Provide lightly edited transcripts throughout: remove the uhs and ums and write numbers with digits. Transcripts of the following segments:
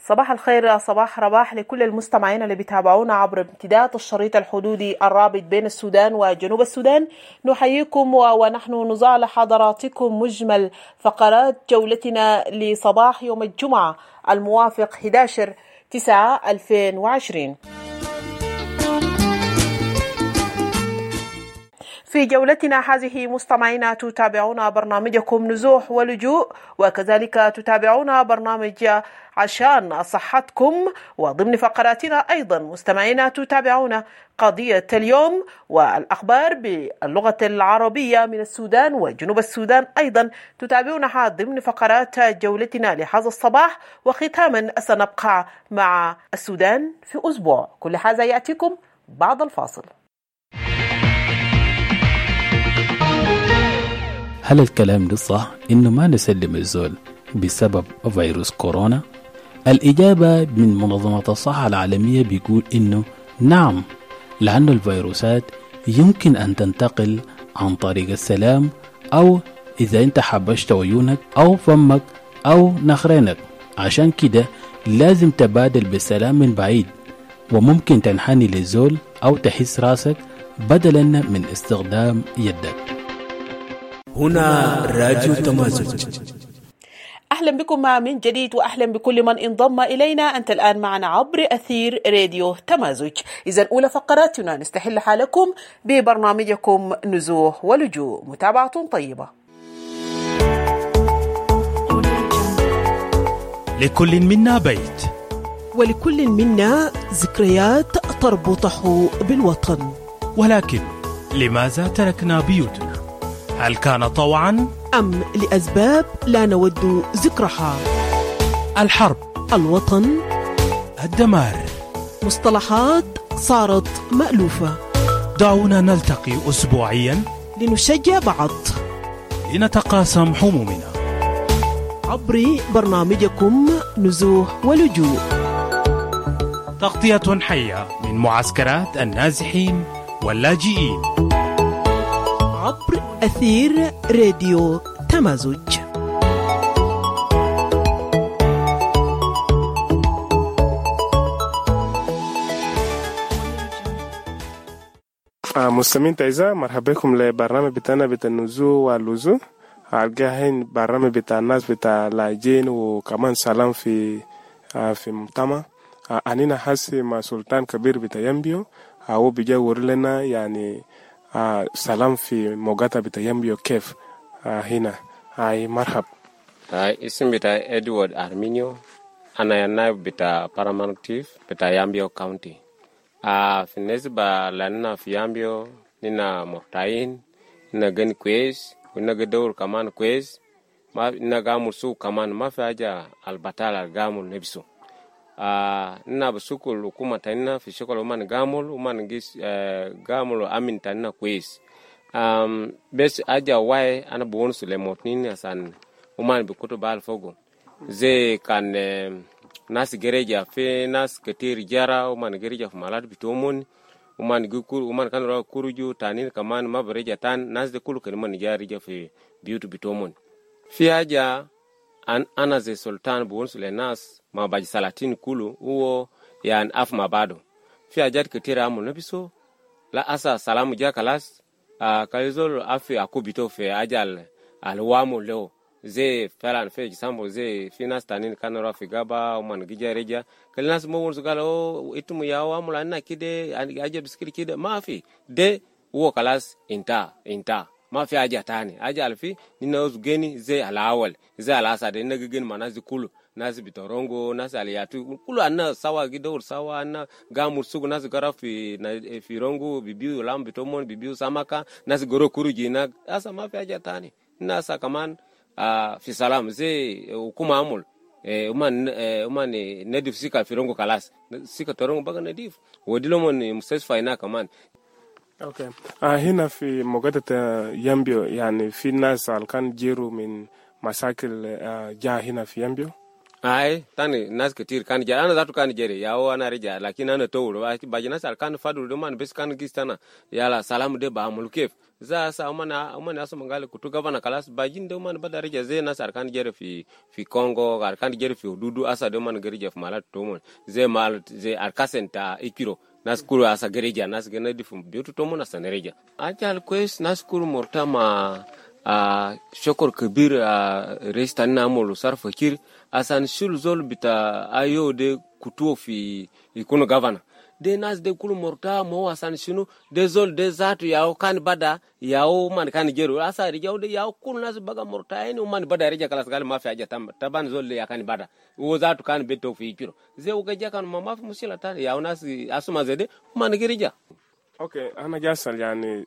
صباح الخير، صباح رباح لكل المستمعين اللي بيتابعونا عبر امتداد الشريط الحدودي الرابط بين السودان وجنوب السودان. نحييكم ونحن نضع لحضراتكم مجمل فقرات جولتنا لصباح يوم الجمعة الموافق 11/9/2020. في جولتنا هذه مستمعينا تتابعون برنامجكم نزوح ولجوء، وكذلك تتابعون برنامج عشان صحتكم، وضمن فقراتنا أيضا مستمعينا تتابعون قضية اليوم والأخبار باللغة العربية من السودان وجنوب السودان، أيضا تتابعونها ضمن فقرات جولتنا لهذا الصباح. وختاما سنبقى مع السودان في أسبوع. كل هذا يأتيكم بعد الفاصل. هل الكلام ده صح إنه ما نسلم الزول بسبب فيروس كورونا؟ الإجابة من منظمة الصحة العالمية بيقول إنه نعم، لأن الفيروسات يمكن أن تنتقل عن طريق السلام، أو إذا أنت حبشت عيونك أو فمك أو نخرينك. عشان كده لازم تبادل بالسلام من بعيد، وممكن تنحني للزول أو تحس راسك بدلا من استخدام يدك. هنا راديو تمازج. أهلا بكم من جديد، وأهلا بكل من انضم إلينا. أنت الآن معنا عبر أثير راديو تمازج. إذن أولى فقراتنا نستحل حالكم ببرنامجكم نزوح ولجوء. متابعة طيبة. لكل منا بيت، ولكل منا ذكريات تربطه بالوطن، ولكن لماذا تركنا بيوتنا؟ هل كان طوعا أم لأسباب لا نود ذكرها؟ الحرب، الوطن، الدمار، مصطلحات صارت مألوفة. دعونا نلتقي أسبوعيا لنشجع بعض، لنتقاسم همومنا عبر برنامجكم نزوح ولجوء، تغطية حية من معسكرات النازحين واللاجئين عبر أثير راديو تمازج. مستمعين أعزاء، مرحبا بكم لبرنامج بتاعنا بتاع النزوح واللجوء. الجاهين برنامج بتاع الناس بتاع لاجئين، وكمان سلام في مجتمع. أنينا حاسي مع سلطان كبير بتاع يامبيو، هو بيجاور لنا يعني سلام في موقتا بتاع يامبيو كيف هنا. مرحب. اسم بتاع إدوارد أرمينيو، أنا النائب بتاع بارامانتيف بتاع يامبيو كاونتي. في النسبة لنا في يامبيو نينا محتاجين، نينا جن كويس، ونينا جدور كمان كويس، ما نينا قامل سوق كمان، ما في حاجة البطالة قامل نفسه. نينا بسوق الحكومة تانينا في شغل ومان قامل ومان جيس قامل أمين تانينا كويس. بس أجا واي أنا بونس لموتنين عشان ومان بكتب بالفوقو زي كان ناس جريجة في ناس كتير جرا ومان جريجة في مالات بتومون ومان جكور ومان كان رأى كورجو تانين كمان ما بريجة تان ناس ده كله كمان جاريجة في بيوت بتومون. في حاجة أنا زي سلطان بونس للناس ما باجي سلاطين كله هو يعني أف ما بعده. في حاجات كتير عمل نبيسو لا أسا سلام جا كلاس كاليزول أفي أكو بيتو في أجال الوامو له زي فعلا في جسامو زي في ناس تانين كانوا را في غابة ومن جيجا رجا كل ناس مو ونسقال أو إتمو يا وامو لأننا كده أجا بسكري كده ما في ده هو كلاس إنتا ما في أجا تاني أجا الفي نينوز جيني زي الأول زي الأسد إنك جين ما ناس كله ناس بتورونغو ناس علياتو كله أنا سوا كده سوا أنا قاموا سوق ناس غرا في رونغو بيبيو لام بتومون بيبيو سامكا ناس غرو كوروجينا أسا ما في أجا تاني ناس كمان في سلام زي وكما عمل ومان نديف سيكا في رونغو كلاس سيكا تورونغو بقى نديف وديلو من مستشفى هنا كمان. اوكي. هنا في موقعة يامبيو يعني في ناس كان جيروا من مشاكل جاء هنا في يامبيو. ai tani nas ketir kan jara ana zatu kan jere yawo ana reja lakini ana tawro ba jina sal kan fadu de man bes kan gistana yala salam de ba mulkef za sa umana aso mangale kutu gavana kalas bajin de man bada reja ze nas kan jere fi Congo kan jere fi dudu asa de man gerija fi malat to mon ze mal ze arkasenta ikiro nas kuru asa gerija nas gena difum biotu to mon asa reja ajal quest nas kuru mortama shokor kabir restan namolu sar fakir asan shul zol bita ayo de kutuo fi ikono gavana de nas de kulu morta mo asan shinu de zol de zatu yaw kan bada yaw man kan jeru asa rijaw de yaw kul nas baga morta eni man bada rija kalas gal ma fi aja taban zol de yakan bada wo zatu kan beto fi kiro ze uga jakan ma fi musila tan yaw nas asuma zede man gerija. Okay, ana jasal yani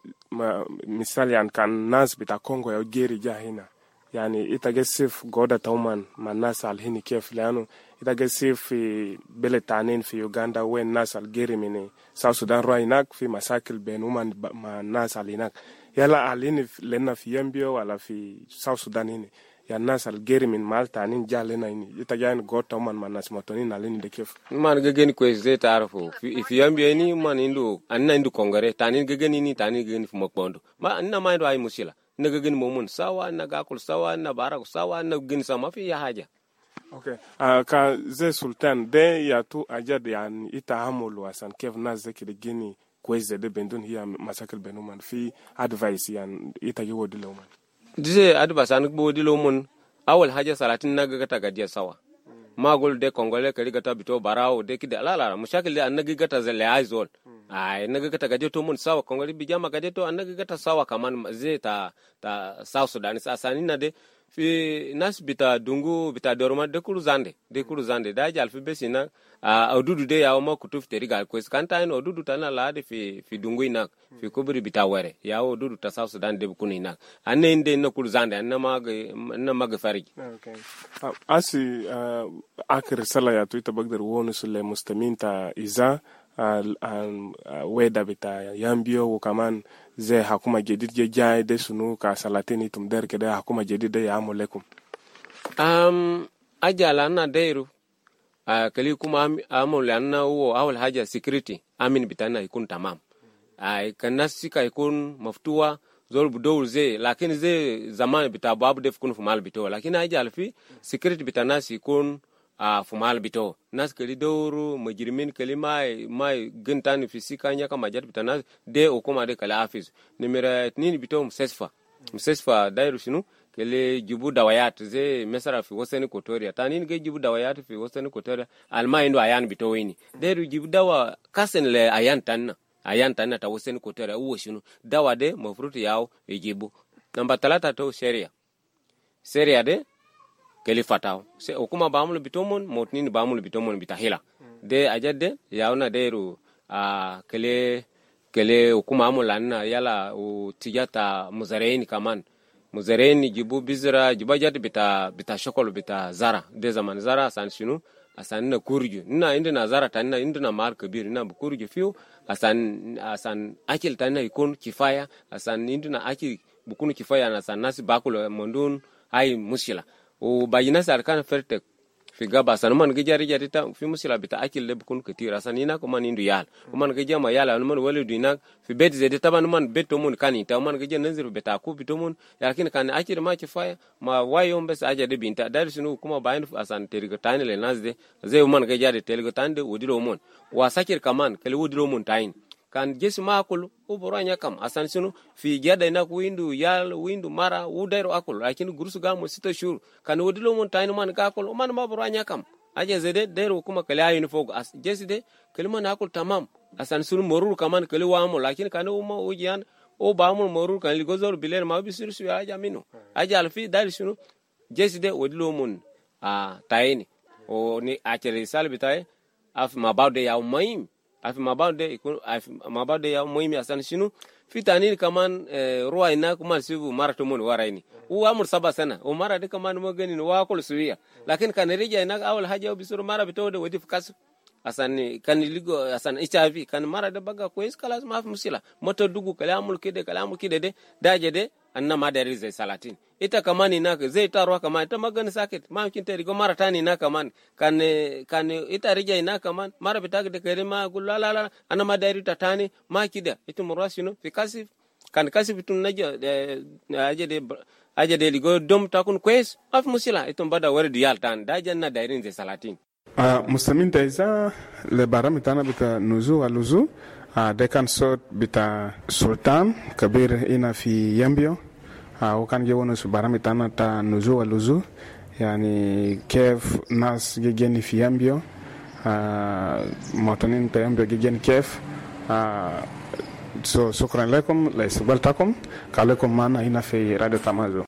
misal yani kan nas bita Kongo ya geri jahina yani itagesif goda tauman manas al hini kef lano itagesif bele tanin fi Uganda wen nas al geri mini South Sudan roinak fi masakil benuman manas al hinak yala alini lena fi Yambio wala fi South Sudan hini ya nas al geri min mal tanin jalena hini itajan goda tauman manas motonin alini de kef man gegen ko zeta arfo fi Yambio ni man indu anna indu kongare tanin gegen ni tanin gegen fi mokbondo ma anna ma ndo ay musila naga gani momun sawa naga akul sawa na barak sawa na gani sama fi ya haja. Okay, ka ze sultan de ya tu ajad yani itahamul wasan kef nas zeki de gini kweze de bendun hiya masakil benuman fi advice yan ita yiwo dilo man dize advice an bo dilo mun awal haja salatin naga gata gadiya sawa magol de kongole kali gata bito barawo de kida lala mushakil de annagi gata zale aizol ai naga gata gaje to mun sawa kongole bijama gaje to annagi gata sawa kaman zeta ta South Sudan asani na de fi nas bita dungu bita dorma de kuru zande da jal fi besina odudu de yawo ma kutuf terigal kwes kanta ino odudu tana la de fi dungu ina fi kubri bita were yawo odudu ta South Sudan de kunu ina anne inde no kuru zande anna mag farigi. Okay, asi akir sala ya tu itabagder wonu sule mustaminta iza weda bita Yambio wukaman ze hakuma jedid je jay de sunu ka salatini tum der ke de hakuma jedid de ya amulekum ajala na deiru kali kuma amul anna wo awal haja security amin bitana ikun tamam ay kanasi ka ikun maftuwa zol budol ze lakini ze zaman bita babu def kun fumal bito lakini ajal fi security bitana ikun fumal bito nas kali dawru majrimin kali mai gintan fisika nya kama jat bitana de o kuma de kala hafiz nimera nini bito musesfa dairu shinu kele jibu dawayat ze mesara fi wasani kotoria tanin ge jibu dawayat fi wasani kotoria alma indo ayan bito wini dairu jibu dawa kasen le ayan tanna ta wasani kotoria uwo shinu dawa de mafruti yao ejibu namba 3 to seria de keli fatao se okuma baamul bitomon motnini baamul bitomon bitahila de ajade yauna deru kele okuma amulanna yala o tijata muzareini kaman muzareini jibu bizra jibajat bita shokol bita zara de zaman zara san shinu asan na kurju na inda na zara tanna inda na mar kabir na kurju fiu asan akil tanna ikon kifaya asan inda na akil bukunu kifaya na san nasi bakul mondun ay mushila o bayina sarkan ferte fi gaba sanman gejari jarita fi musila bita akil le bukun ketira sanina ko man indu yal ko man gejama yala man walidu ina fi bet zede taban man beto mun kanita man geje nanziru beta ku bitomun yakin kan akir ma kifaya ma wayo mbes aja de binta darsinu kuma bayin asan teriga tanile nazde zey man gejari teriga tande wodiro mun wa sakir kaman kale wodiro mun tayin kan jesi makul uboranya kam asan sinu fi jada ina ku windu mara udairo akul lakini gurusu gamo sito shuru kan wodilo mon tayno man gakol man ma boranya kam aje zede dero kuma kale ayinu fogo as jesi de kelma na akul tamam asan sinu morur kaman kale wamo lakini kan uma ujian o baamul morur kan ligozor biler ma bisiru su aja minu aja alfi dal sinu jesi de wodilo mon tayni o ni akere salbitaye af mabaude ya umayim afi mabade ya muhimi asan shinu fitani kaman ruwa ina kuma sibu marato mun waraini u amur saba sana o mara de kaman mo gani wa kol suwiya lakin kan rija ina awal haja bisuru mara bitode wadi fukas asan kan ligo asan HIV kan mara de baga ko iskalas ma fi musila moto dugu kalamul kide de daje de anna ma dari zai salatin ita kamani naka zai tarwa kama ita magana sakit ma kin tari go mara tani na kaman kan ita rija ina kaman mara bitaka de kare ma gullala anna ma dari tatani ma kida ita murasino fi kasif kan kasif tun naja aje de ligo dom takun kwes af musila ita bada wardi yaltan da janna dari zai salatin muslimin taiza le barami tana bita nuzu aluzu ده كان صوت بتاع سلطان كبير هنا في يامبيو وكان جوانا سبارامي تانا تا نزو ولزو يعني كيف ناس جيجيني في يامبيو مواطنين تا يامبيو جيجيني كيف شكرا لكم لاستقبالكم قال لكم معنا هنا في راديو تامازو.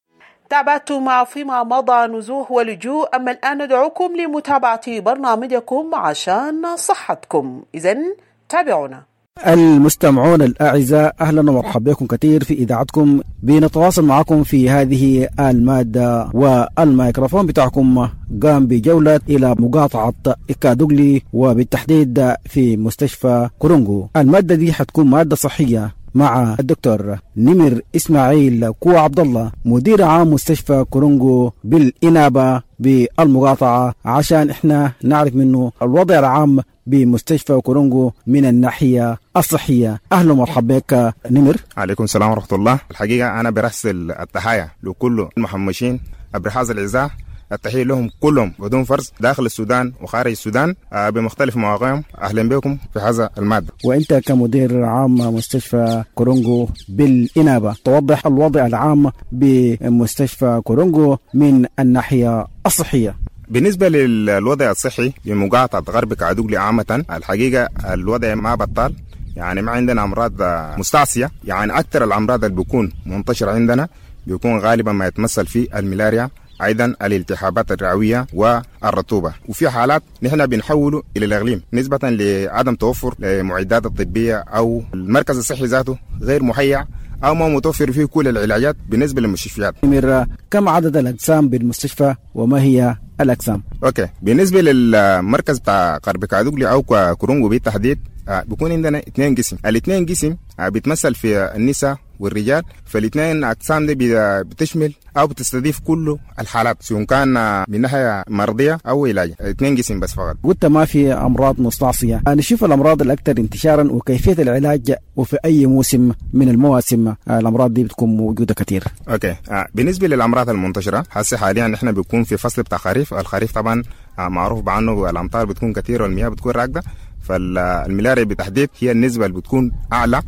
تابعتم فيما مضى نزوح ولجوء، أما الآن ندعوكم لمتابعة برنامجكم عشان صحتكم، إذن تابعونا. المستمعون الأعزاء، أهلا ومرحبا بكم كثير في إذاعتكم. بنتواصل معكم في هذه المادة، والميكروفون بتاعكم قام بجولة إلى مقاطعة إكادوغلي وبالتحديد في مستشفى كورونغو. المادة دي حتكون مادة صحية مع الدكتور نمر إسماعيل كو عبد الله، مدير عام مستشفى كورونغو بالإنابة بالمقاطعة، عشان إحنا نعرف منه الوضع العام بمستشفى كورونغو من الناحية الصحية. أهلا ومرحبا بك نمر. عليكم السلام ورحمة الله. الحقيقة أنا برسل التحايا لكل المحمشين أبرحاز العزاء، التحية لهم كلهم بدون فرز داخل السودان وخارج السودان بمختلف مواقعهم. أهلا بكم في هذا المادة. وأنت كمدير عام مستشفى كورونغو بالإنابة، توضح الوضع العام بمستشفى كورونغو من الناحية الصحية. بالنسبة للوضع الصحي بمقاطعة غرب كادوغلي عامة، الحقيقة الوضع ما بطال، يعني ما عندنا أمراض مستعصية. يعني أكثر الأمراض اللي بيكون منتشرة عندنا بيكون غالبا ما يتمثل في الملاريا، أيضا الالتهابات الرئوية والرطوبة. وفي حالات نحن بنحوله إلى الإقليم نسبة لعدم توفر المعدات الطبية أو المركز الصحي ذاته غير مهيأ أو ما متوفر فيه كل العلاجات بالنسبة للمستشفيات. كم عدد الأقسام بالمستشفى وما هي الأقسام؟ أوكي، بالنسبة للمركز بتاع غرب كادوغلي أو كورونغو بالتحديد بيكون عندنا 2 قسم. الاثنين قسم بتمثل في النساء والرجال، فالاثنين أقسام دي بتشمل أو بتستضيف كل الحالات سواء كان من ناحية مرضية أو علاج. 2 قسم بس فقط. قلت ما في أمراض مستعصية، نشوف الأمراض الأكثر انتشارا وكيفية العلاج، وفي أي موسم من المواسم الأمراض دي بتكون موجودة كثير. أوكي، بالنسبة للأمراض المنتشرة هسه حاليا نحن بيكون في فصل بتاع خريف. الخريف طبعا معروف بعنه الأمطار بتكون كثيرة والمياه بتكون راكدة، فالملاريا بالتحديد هي النسبة اللي بتكون أعلى.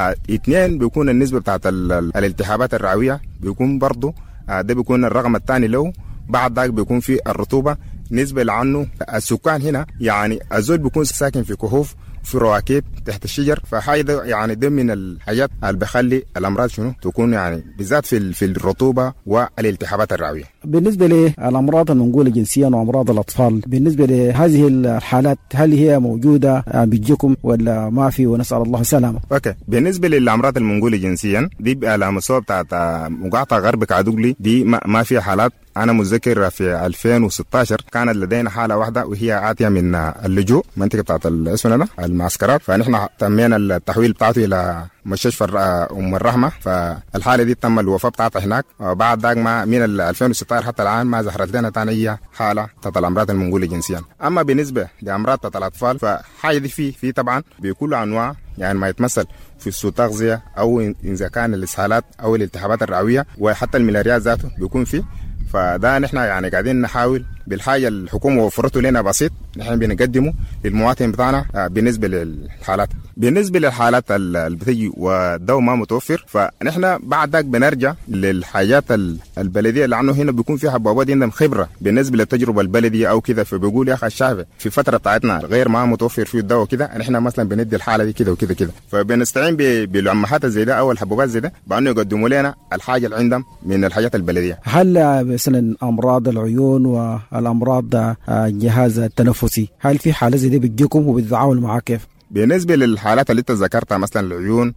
2 بيكون النسبة بتاعت الالتهابات الرئوية بيكون برضو ده بيكون الرقم الثاني له. بعد ذلك بيكون في الرطوبة نسبة لعنه. السكان هنا يعني الزول بيكون ساكن في كهوف في رواكب تحت الشجر، فهذا يعني ده من الحاجات اللي بخلي الامراض شنو تكون يعني بالذات في الرطوبه والالتهابات الرئويه. بالنسبه للامراض المنقوله جنسيا وامراض الاطفال، بالنسبه لهذه الحالات هل هي موجوده بيجيكم ولا ما في؟ ونسال الله السلامه. اوكي، بالنسبه للامراض المنقوله جنسيا دي على مستوى بتاعت مقاطعه غرب كادوغلي دي ما فيها حالات. أنا متذكر في 2016 كانت لدينا حالة واحدة وهي آتية من اللجوء منطقة بتاعت اسمنا المعسكرات، فنحن تمينا التحويل بتاعته إلى مستشفى أم الرحمة، فالحالة دي تم الوفاة بتاعتها هناك. وبعد ذاك ما من 2016 حتى الآن ما ظهرت لنا ثانية حالة بتاعت الأمراض المنقولة جنسيا. أما بالنسبة لأمراض بتاعت الأطفال فحاجة دي في طبعا بكل أنواع، يعني ما يتمثل في السوء تغذية أو إذا كان الإسهالات أو الالتهابات الرئوية وحتى الملاريات ذاته بيكون فيه. فده نحن يعني قاعدين نحاول بالحاجة الحكومة وفرته لنا بسيط نحن بنقدمه للمواطن بتاعنا بالنسبة للحالات. بالنسبة للحالات اللي بتجي والدواء ما متوفر، فنحن بعد ذاك بنرجع للحاجات البلدية لأنه هنا بيكون فيها بوابات عندهم خبرة بالنسبة للتجربة البلدية أو كذا، فبيقول يا أخي الشعب في الفترة بتاعتنا غير ما متوفر فيه الدواء كذا، نحن مثلا بندي الحالة دي كذا وكذا كذا، فبنستعين بالأمهات زي ده أو الحبوبات زي ده بأنه يقدموا لنا الحاجة اللي عندهم من الحاجات البلدية. هل مثلا أمراض العيون والأمراض الجهاز التنفسي هل في حالة زي دي بتجيكم وبتتعاملوا معها كيف؟ بالنسبة للحالات اللي انت ذكرتها مثلا العيون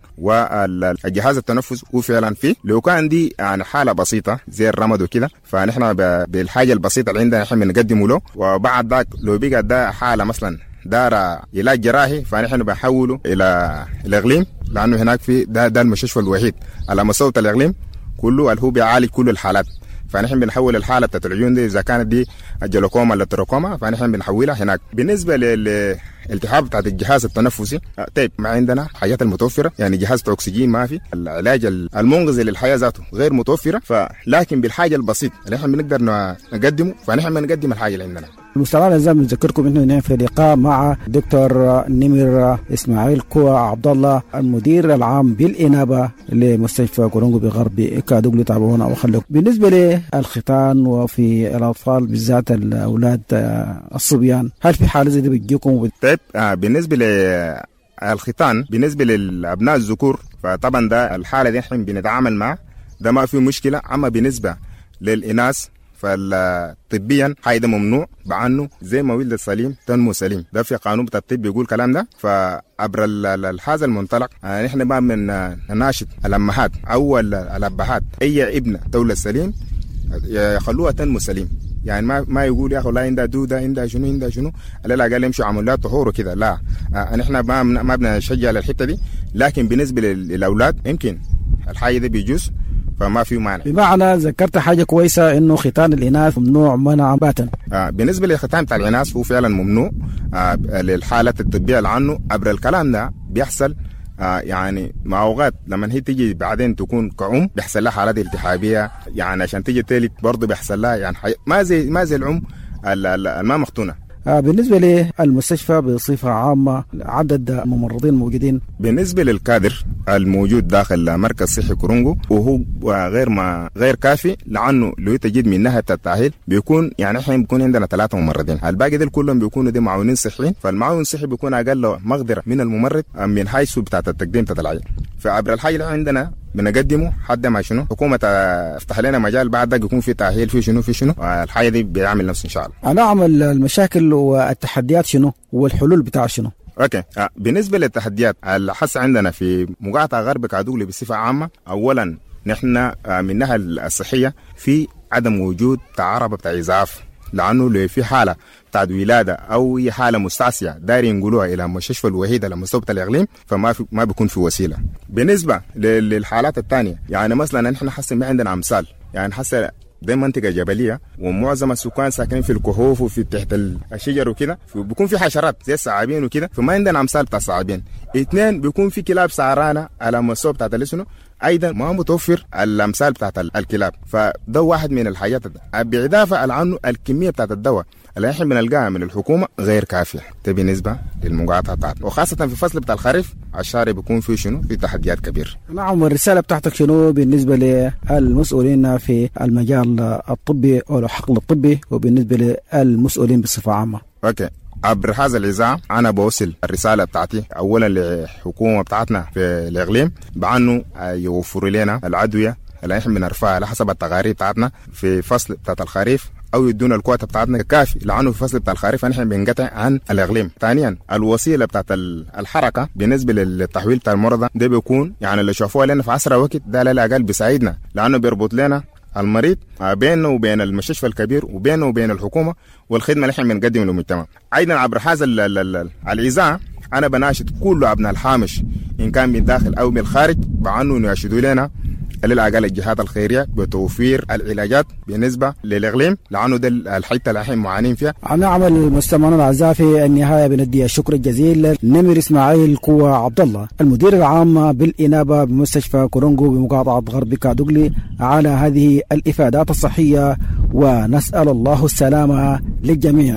والجهاز التنفس وفعلا فيه، لو كان دي يعني حالة بسيطة زي الرمد وكده فنحن بالحاجة البسيطة اللي عندنا نحن بنقدمه له. وبعد ذاك لو بقى ده حالة مثلا دار علاج جراحي فنحن بنحوله إلى الإقليم، لأنه هناك في ده المستشفى الوحيد على مستوى الإقليم كله اللي هو بيعالج كل الحالات. فنحن بنحول الحاله بتاعت العيون دي اذا كانت دي الجلوكوما ولا التراكوما فنحن بنحولها هناك. بالنسبه للالتهاب بتاعت الجهاز التنفسي طيب ما عندنا حاجات المتوفره، يعني جهاز اكسجين ما في، العلاج المنقذ للحياه ذاته غير متوفره، فلكن بالحاجه البسيط اللي احنا بنقدر نقدمه فنحن بنقدم الحاجه اللي عندنا. المستمعين الاعزاء بنذكركم انه في لقاء مع دكتور نمر اسماعيل كوا عبد الله المدير العام بالانابه لمستشفى كورونغو بغرب كادوغلي. تابعونا وخلوكم. بالنسبه للختان وفي الاطفال بالذات الاولاد الصبيان، هل في حاله زي دي بتجيكم؟ طيب بالنسبه للختان بالنسبه للابناء الذكور فطبعا ده الحاله دي احنا بنتعامل معه، ده ما في مشكله. اما بالنسبه للاناث فالطبيا هيدا ممنوع بعنه، زي ما ولد السليم تنمو سليم، ده في قانون بتاع الطب بيقول الكلام ده. فعبر هذا المنطلق نحن ما من نناشد الامهات او الابهات اي ابنه تولد سليم يخلوها تنمو سليم، يعني ما يقول يا اخي والله عندها دوده عندها شنو لا قال يمشوا عمليات طهور وكذا، لا نحن ما بنشجع للحته دي. لكن بالنسبه للاولاد يمكن الحاجه دي بيجوز فما في معنى. بمعنى ذكرت حاجه كويسه انه ختان الاناث ممنوع منعا باتا. بالنسبه للختان بتاع الاناث هو فعلا ممنوع للحالات الطبيه اللي عنه. عبر الكلام ده بيحصل يعني مع اوقات لما هي تيجي بعدين تكون كعم بيحصل لها حالات التهابيه، يعني عشان تيجي تلد برضه بيحصل لها يعني ما زي العم ما مختونه. بالنسبة للمستشفى بصفة عامة عدد ممرضين موجودين؟ بالنسبة للكادر الموجود داخل مركز صحي كورونغو وهو غير كافي، لأنه لو تجد من ناحية التأهيل بيكون يعني احنا بيكون عندنا 3 ممرضين، الباقي دول كلهم بيكونوا دي معاونين صحيين، فالمعاون الصحي بيكون أقل مقدرة من الممرض من حيث بتاعة التقديم بتاع العلاج. فعبر الحاجة اللي عندنا بنقدمه حد ما شنو حكومة افتح لنا مجال بعد ده يكون في تأهيل في شنو الحاجة دي بيعمل نفس إن شاء الله. نعم. المشاكل والتحديات شنو والحلول بتاع شنو؟ اوكي بالنسبة للتحديات اللي حس عندنا في مقاطعة غرب كادوغلي بصفة عامة، أولا نحن من الناحية الصحية في عدم وجود تعربة بتاع إزعاف، لأنه لو في حالة بتاعت ولادة أو هي حالة مستعصية داير ينقلوها إلى المستشفى الوحيدة لمستوى الإقليم ما بيكون في وسيلة. بالنسبة للحالات الثانية يعني مثلا نحن حسن ما عندنا أمثال، يعني حسن دي منطقة جبلية ومعظم السكان ساكنين في الكهوف وفي تحت الشجر وكده، بيكون في حشرات زي الثعابين وكده، فما عندنا أمثال بتاع الثعابين. 2 بيكون في كلاب سعرانة على مستوى بتاعت اللسنو، ايضا ما متوفر الامثال بتاعت الكلاب، فده واحد من الحاجات بالاضافه على عنه الكميه بتاعت الدواء اللي احنا بنلقاها من الحكومه غير كافيه. ده بالنسبه للمقاطعه بتاعتنا، وخاصه في الفصل بتاع الخريف الشارع بيكون فيه في تحديات كبيره. نعم. والرساله بتاعتك شنو بالنسبه للمسؤولين في المجال الطبي او الحقل الطبي وبالنسبه للمسؤولين بصفه عامه؟ اوكي، عبر هذا الإذاعة أنا بوصل الرسالة بتاعتي أولا للحكومة بتاعتنا في الإقليم بأنه يوفروا لنا الأدوية اللي احنا بنرفعها على حسب التقارير بتاعتنا في فصل بتاعت الخريف، أو يدونا الكوتا بتاعتنا كافي، لأنه في فصل بتاع الخريف نحن بنقطع عن الإقليم. ثانيا الوسيلة بتاعت الحركة بالنسبة للتحويل بتاع المرضى ده بيكون يعني اللي شافوها لنا في أسرع وقت، ده على الأقل بيساعدنا لأنه بيربط لنا المريض بينه وبين المستشفى الكبير وبينه وبين الحكومة والخدمة اللي احنا بنقدم للمجتمع. أيضا عبر هذا الإذاعة أنا بناشد كل أبناء الحامش إن كان من داخل أو من الخارج بأنه يناشدوا لنا للأقل الجهات الخيرية بتوفير العلاجات بالنسبة للإقليم، لأنه ده الحتة اللي احنا معانين فيها. نعم. المستمعون الأعزاء في النهاية بندي الشكر الجزيل لنمر إسماعيل كوا عبد الله المدير العام بالإنابة بمستشفى كورونغو بمقاطعة غرب كادوغلي على هذه الإفادات الصحية، ونسأل الله السلامة للجميع.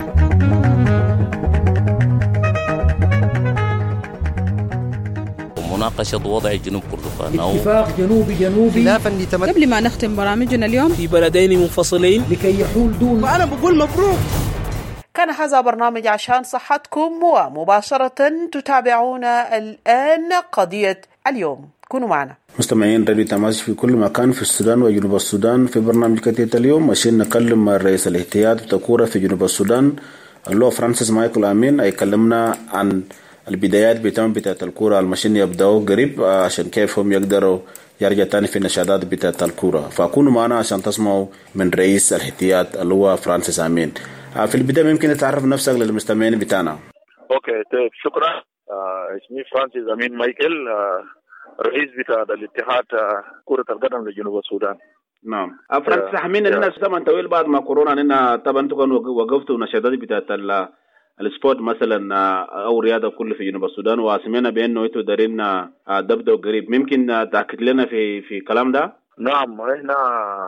مناقشة وضع جنوب كردفان أو اتفاق جنوبي قبل ما نختم برامجنا اليوم في بلدين منفصلين لكي يحول دون. وأنا بقول مبروك. كان هذا برنامج عشان صحتكم، ومباشرة تتابعون الآن قضية اليوم. كونوا معنا مستمعين راديو تماس في كل مكان في السودان وجنوب السودان. في برنامج قضية اليوم ماشيين نكلم مع رئيس الاحتياط بتكورة في جنوب السودان اللي هو فرانسيس مايكل أمين، يكلمنا عن البدايات بتاعت الكورة الماشيين يبدأوا قريب عشان كيف هم يقدروا يرجع تاني في النشاطات بتاعت الكورة. فكونوا معنا عشان تسمعوا من رئيس الاحتياط اللي هو فرانسيس أمين. في البداية ممكن تعرف نفسك للمستمعين بتاعنا؟ اوكي طيب شكرا. اسمي فرانسيس أمين مايكل، رئيس بتاع الاتحاد كرة القدم لجنوب السودان. نعم. فرانسيس حمين إننا زمن طويل بعد ما كورونا إننا طبعا تكون وقفتوا نشاطات بتاعت السبورت مثلا أو رياضة كل في جنوب السودان، وسمعنا بأنه إنتوا دارين تبدأوا قريب. ممكن تأكد لنا في كلام ده؟ نعم، إحنا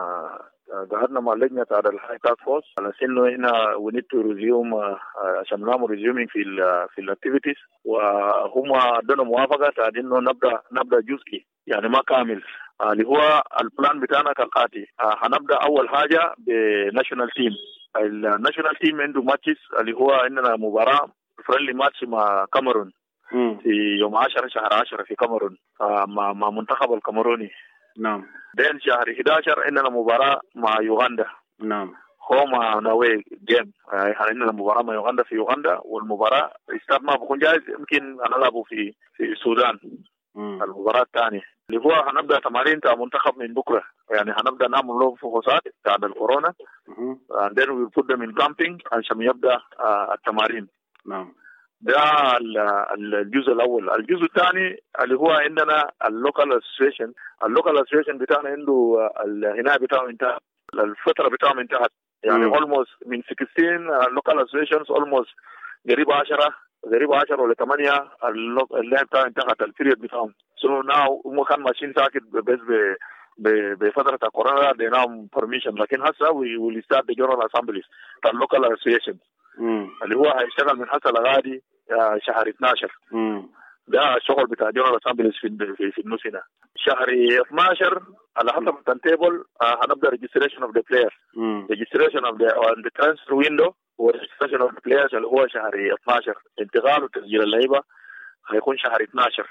قعدنا مع لجنة على الهاي تاسك فورس على إنه إحنا we need to resume عشان نعمل resuming في الأكتيفيتيز، وهم ادونا موافقة على إنه نبدأ جزئي يعني ما كامل. اللي هو البلان بتاعنا كالآتي: هنبدأ أول حاجة بناشونال تيم. الناشونال تيم عنده ماتشز اللي هو عندنا مباراة فريندلي ماتش مع كاميرون في يوم 10 شهر 10 في كاميرون مع منتخب الكاميروني. نعم. بين شهر 11 عندنا مباراة مع يوغندا. نعم. هوم ناوي جيم، عندنا مباراة مع يوغندا في يوغندا، والمباراة استاد ما بكون جاهز، يمكن هنلعبه في السودان. المباراة الثانية اللي هو هنبدأ تمارين تاع منتخب من بكرة، يعني هنبدأ نعمل له فحوصات تاع الكورونا and then we put them in camping عشان يبدأ التمارين. نعم. ده الجزء الأول. الجزء الثاني اللي هو عندنا اللوكال اسوسيشن بتاعنا عنده الهناء بتاعه انتهى، الفترة بتاعه انتهت، يعني almost من 16 local associations almost قريب 10 ولا 8 اللي بتاعه انتهت البيريود بتاعهم. so now هم كان ماشيين ساكت بس بفترة الكورونا ديناهم permission، لكن هسه we will start the general assemblies بتاع local associations اللي هو هيشتغل من هسه لغاية شهر 12. ده الشغل بتاع جنرال اسامبليز في النص هنا. شهر 12 على حسب التنتيبل هنبدا ريجستريشن اوف ذا بلايرز، ريجستريشن اوف ذا ترانسفير ويندو وريجستريشن اوف ذا بلايرز اللي هو شهر 12. انتقال وتسجيل اللعيبه هيكون شهر 12.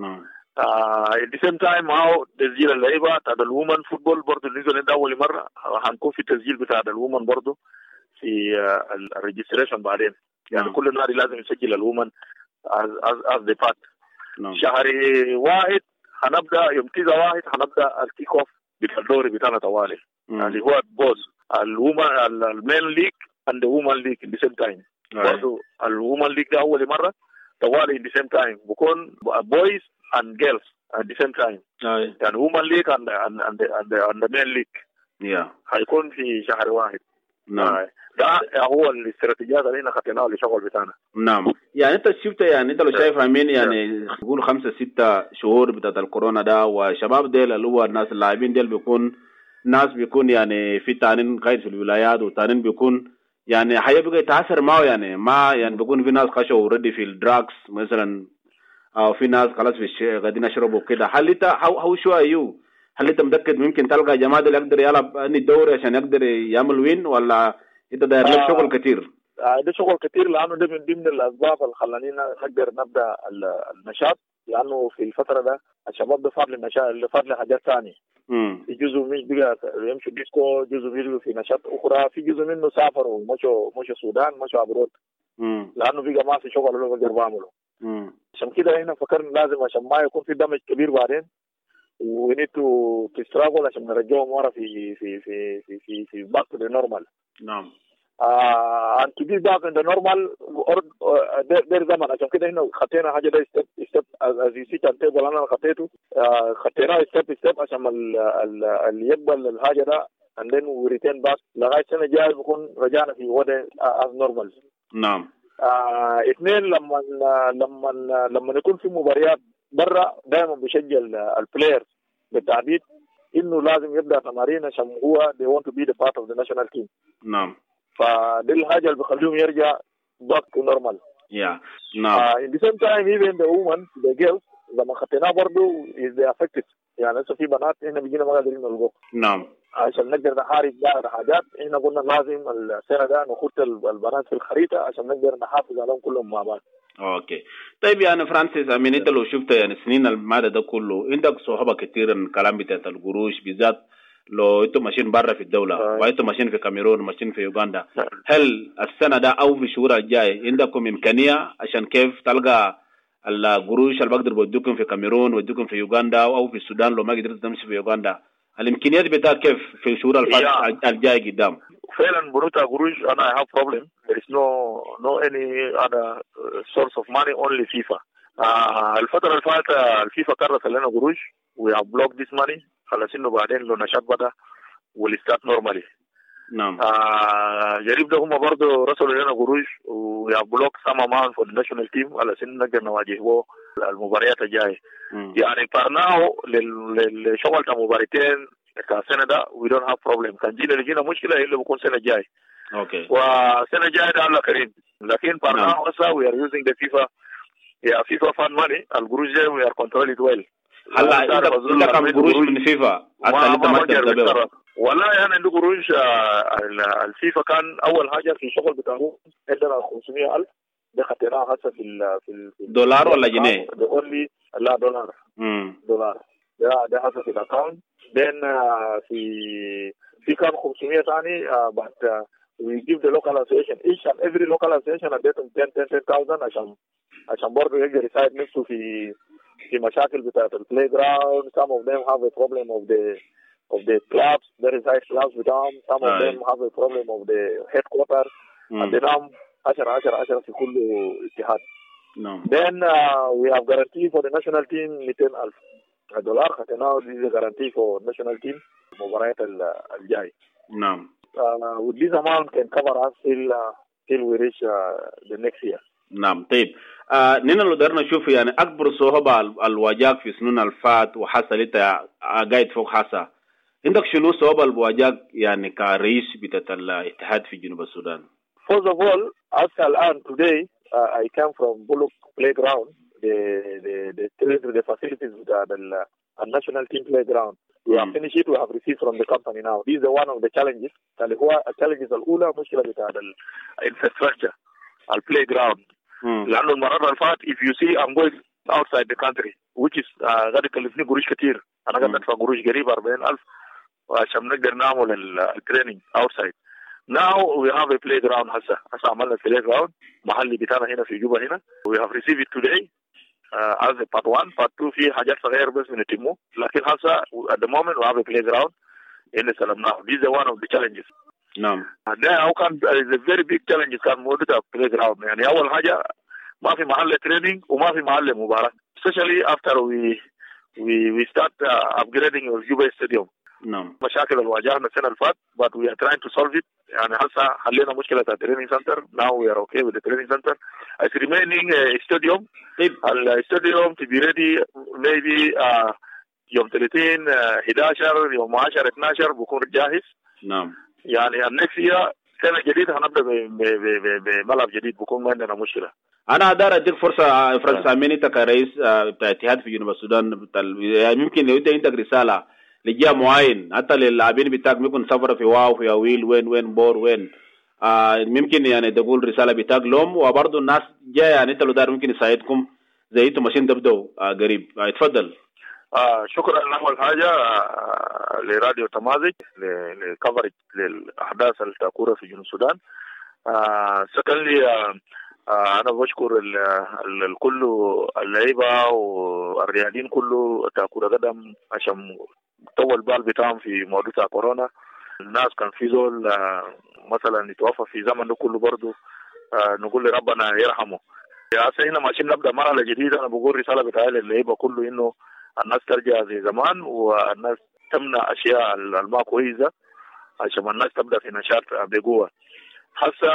at the same time معه تسجيل اللعيبه بتاع الومن فوتبول برضه نزل اول مره، هنكون في تسجيل بتاع الومن برضه في الريجستريشن بعدين. يعني كل نادي لازم يسجل الومن as the part. شهر 1 هنبدا يوم 1 هنبدا الكيك اوف بالدوري بتاعنا طوالي اللي هو بوز الومن المين ليج اند وومن ليج in the same time. برضه الومن ليج ده اول مره طوالي in the same time بكون boys and girls at the same time. يعني women league and the men league هيكون في شهر 1. نعم. ده هو الاستراتيجيات اللي احنا خدناها للشغل بتاعنا. نعم. يعني انت شفت، يعني انت لو شايف امين، يعني يقول 5-6 شهور بتاعت الكورونا ده، وشباب ديل اللي هو الناس اللاعبين ديل بيكون يعني في تانين قايد في الولايات، وتانين بيكون يعني هيبقى يتعثر معه، يعني ما يعني بيكون في ناس خشوا اوريدي في الدراكس مثلا، او في ناس خلاص في قاعدين يشربوا كده. هل انت هو شو ايو هل انت متاكد ممكن تلقى جماعه اللي يقدر يلعب الدوري عشان يقدر يعمل وين، ولا انت داير لك شغل كتير؟ ده شغل كتير، لانه ده من ضمن الاسباب اللي خلانينا نقدر نبدا النشاط، لانه في الفتره ده الشباب بفضل لي النشاط اللي فضل حاجات ثانيه. في جزء مش بقى يمشي ديسكو، جزء بيجوا في نشاط اخرى، في جزء منه سافروا مشوا السودان، مشوا ابرود، لانه بقى ما في شغل اللي بقدر بعمله. عشان كده هنا فكرنا لازم عشان ما يكون في دمج كبير بعدين ونيتو تستراغل عشان نرجعهم ورا في في في في في في باك تو نورمال. نعم. and to be back in the normal ده زمان. عشان كده هنا خطينا حاجه ده ستيب as you see تنتبه. انا خطيناه ستيب عشان اللي يقبل الحاجه ده and then we return back لغايه السنه الجايه بكون رجعنا في وضع as normal. نعم. اثنين لما يكون في مباريات برا دائما بيشجع البلاير بالتعبيد انه لازم يبدا تمارين عشان هو they want to be the part of the national team. نعم. فدي الحاجه اللي بيخليهم يرجع back to normal. نعم. in the same time even the women the girls لما خدناه برضه is they affected. يعني لسه في بنات هنا بيجينا ما قادرين نلقوا. نعم. عشان نقدر نحارب بعض حاجات احنا قلنا لازم السنه ده نخط البنات في الخريطه عشان نقدر نحافظ عليهم كلهم مع بعض. اوكي. طيب يعني فرانسيس امين، انت لو شفت يعني سنين الماده ده كله عندك صحبه كتير الكلام بتاع القروش بالذات، لو انتم ماشيين برا في الدوله وانتم ماشيين في كاميرون وماشيين في يوغندا، هل السنه ده او في الشهور الجاي عندكم امكانيه عشان كيف تلقى القروش اللي بقدر بوديكم في كاميرون ووديكم في يوغندا او في السودان لو ما قدرت تمشي في يوغندا؟ الامكانيات بتاعك كيف في الشهور الجاي قدام؟ فعلا بنوتا قروش انا I have problem. There is no any other source of money, only FIFA. الفترة اللي فاتت الفيفا قررت لنا قروش we have blocked this money خلاص انه بعدين لو نشاط بدا والستات نورمالي. نعم. جريب ده هم برضه رسلوا لنا قروش we have blocked some amount for the national team على سن نقدر نواجهه المباريات الجاية. يعني قرناه للشغل تاع مباراتين كسنة ده we don't have problem. كان جينا مشكلة إلا بكون سنة جاي. اوكي. وسنة جاية ده الله كريم. لكن قرناه هسه we are using the FIFA fund money. القروش ده we are controlling it well. هلا انت كم قروش من فيفا؟ هسه انت ما تتابعه. والله يعني عنده قروش الفيفا كان أول حاجة في الشغل بتاعه عندنا 500,000 ده خطيناه هسه في دولار ولا جنيه؟ لا دولار. دولار ده هسه في الاكونت. then في كان 500 ثاني but we give the local association each and every local association اديتهم 10,000 عشان برضه يقدر يساعد نفسه في مشاكل بتاعت البلاي جراوند. some of them have a problem of the clubs there is high clubs بتاعهم. some of them have a problem of the headquarters اديناهم 10 في كل اتحاد. then we have guarantee for the national team $200,000 خدناه. this is a guarantee for national team المباريات الجاي. نعم. with this amount can cover us till we reach the next year. نعم. طيب نحن لو قدرنا نشوف يعني أكبر صعوبة الواجهك في سنين الفات وحصلت قاعد فوق حصة عندك شنو صعوبة الواجهك يعني كرئيس بتاع الاتحاد في جنوب السودان؟ First of all, as الآن today I came from Bullock playground the facilities بتاع الnational team playground. We have finished it. We have received from the company now. This is one of the challenges. اللي هو challenges الأولى مشكلة بتاع infrastructure البلاي لأنه المرة اللي فات if you see I'm going outside the country which is قاعد يكلفني قروش كتير. أنا قاعد أدفع قروش قريب 40,000 عشان نقدر نعمل التريننج outside. Now we have a playground هسه عملنا playground محلي بتاعنا هنا في جوبا هنا. We have received it today as a part 1 part 2 في حاجات صغيرة بس بنتمه لكن هسه at the moment we have a playground هنا سلمناه. This is one of the challenges. نعم. ده هو كان is a very big challenge كان موجود في playground. يعني أول حاجة ما في محل training وما في محل مباراة especially after we start upgrading our Juba stadium. نعم. مشاكل اللي واجهنا السنة اللي فات but we are trying to solve it. يعني هسه حلينا مشكلة التريننج سنتر. now we are okay with the training center. It's remaining stadium. الاستاديوم to be ready maybe يوم 30 11 يوم 10 12 بكون جاهز. نعم. يعني next year سنة جديدة هنبدأ بملعب جديد بكون ما عندنا مشكلة. أنا أقدر أديك فرصة فرنسا أمين أنت كرئيس بتاع اتحاد في جنوب السودان يعني ممكن لو أنت عندك رسالة لجهة معين حتى للاعبين بتاعك ممكن سفر في واو في أويل وين بور وين ممكن يعني تقول رسالة بتاعك لهم وبرضه الناس جاية يعني أنت لو دار ممكن يساعدكم زي أنتم ماشيين تبدأوا قريب. اتفضل. شكرا أول حاجة لراديو تمازج لكفرج للأحداث التاكورة في جنوب السودان. سكنلي أنا بشكر الكل اللعيبة والرياضيين كله تاكورة قدم عشان طول بال بتاعهم في موضوع كورونا. الناس كان في زول مثلا يتوفى في زمن ده كله برضه نقول لربنا يرحمه. يا هنا ماشيين نبدأ مرحلة جديدة. أنا بقول رسالة بتاعي للعيبة كله إنه الناس ترجع زي زمان والناس تمنع أشياء الما كويسة عشان الناس تبدأ في نشاط بقوة. هسه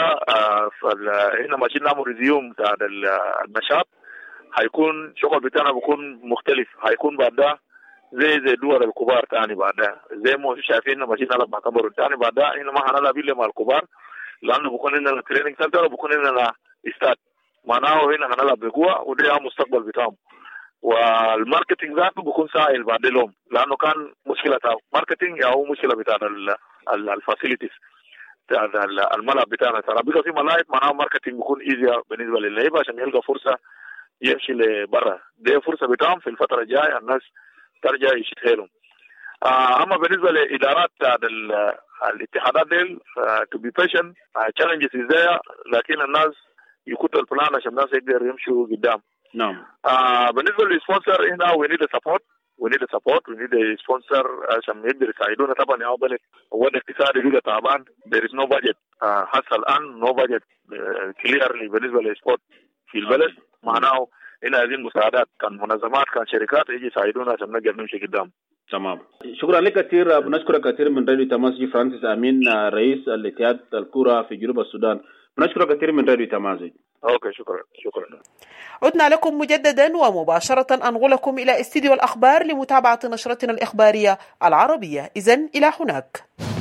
هنا ماشيين نعمل ريزيوم بتاع النشاط. هيكون شغل بتاعنا بيكون مختلف. هيكون بعدها زي دول الكبار تاني بعدها زي ما شايفين ماشيين نلعب مع كبر تاني بعدها هنا ما هنلعب إلا مع الكبار لأنه بيكون لنا تريننج سنتر وبيكون لنا استاد معناه هنا هنلعب بقوة وده المستقبل بتاعهم. والماركتينج ذاته بيكون سائل بعد لهم لأنه كان مشكلة ماركتينج أو مشكلة بتاع الفاسيلتيز بتاع الملعب بتاعنا. ترى بيبقى في ملاعب معناه ماركتينج بيكون إيزيا بالنسبة للعيبة عشان يلقى فرصة يمشي لبرا. دي فرصة بتاعهم في الفترة الجاية الناس ترجع يشتغلهم. أما بالنسبة لإدارات الاتحادات ديل to be patient challenges is there لكن الناس يكتوا البلان عشان الناس يقدروا يمشوا قدام. نعم. بالنسبة للسبونسر هنا we need a support we need a sponsor عشان يقدر يساعدونا. طبعا يا بلد هو الاقتصاد بيبقى تعبان there is no budget. هسه الآن no budget clearly بالنسبة للسبورت في البلد معناه إن هذه المساعدات كان منظمات كان شركات يجي يساعدونا عشان نقدر نمشي قدام. تمام. شكرا لك كثير، بنشكرك كثير من راديو تماس فرانسيس أمين رئيس الاتحاد الكرة في جنوب السودان. بنشكرك كثير من راديو تماس. اوكي شكرا. عدنا لكم مجددا ومباشرة أنقلكم إلى استديو الأخبار لمتابعة نشرتنا الإخبارية العربية. إذن إلى هناك.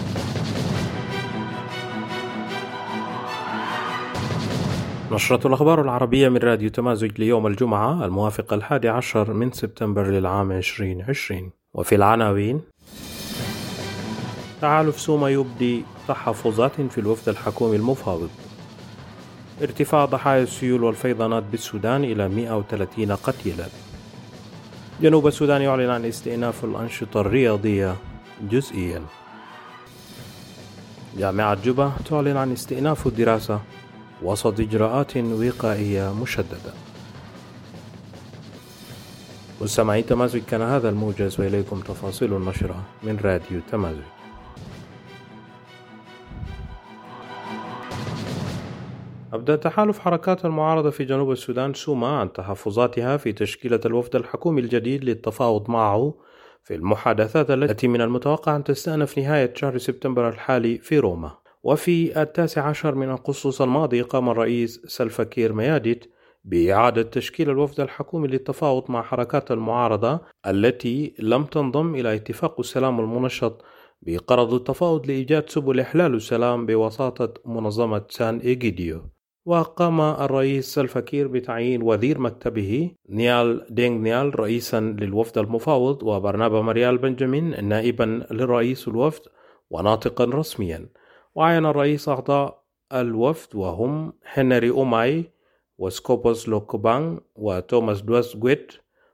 نشرة الأخبار العربية من راديو تمازج ليوم الجمعة الموافق 11 من سبتمبر للعام 2020. وفي العناوين: تحالف سوما يبدي تحفظات في الوفد الحكومي المفاوض. ارتفاع ضحايا السيول والفيضانات بالسودان إلى 130 قتيلا. جنوب السودان يعلن عن استئناف الأنشطة الرياضية جزئيا. جامعة جوبا تعلن عن استئناف الدراسة وسط إجراءات وقائية مشددة. مستمعين تمازج، كان هذا الموجز وإليكم تفاصيل النشرة من راديو تمازج. أبدأ تحالف حركات المعارضة في جنوب السودان سوما عن تحفظاتها في تشكيلة الوفد الحكومي الجديد للتفاوض معه في المحادثات التي من المتوقع أن تستأنف نهاية شهر سبتمبر الحالي في روما. وفي 19 من أغسطس الماضي قام الرئيس سلفا كير مياديت بإعادة تشكيل الوفد الحكومي للتفاوض مع حركات المعارضة التي لم تنضم إلى اتفاق السلام المنشط بغرض التفاوض لإيجاد سبل إحلال السلام بوساطة منظمة سان إيجيديو. وقام الرئيس سلفا كير بتعيين وزير مكتبه نيال دينغ نيال رئيسا للوفد المفاوض، وبرنابا مريال بنجامين نائبا لرئيس الوفد وناطقا رسميا. وعين الرئيس أعضاء الوفد وهم هنري أوماي وسكوبوس لوكوبان وتوماس دوس جويت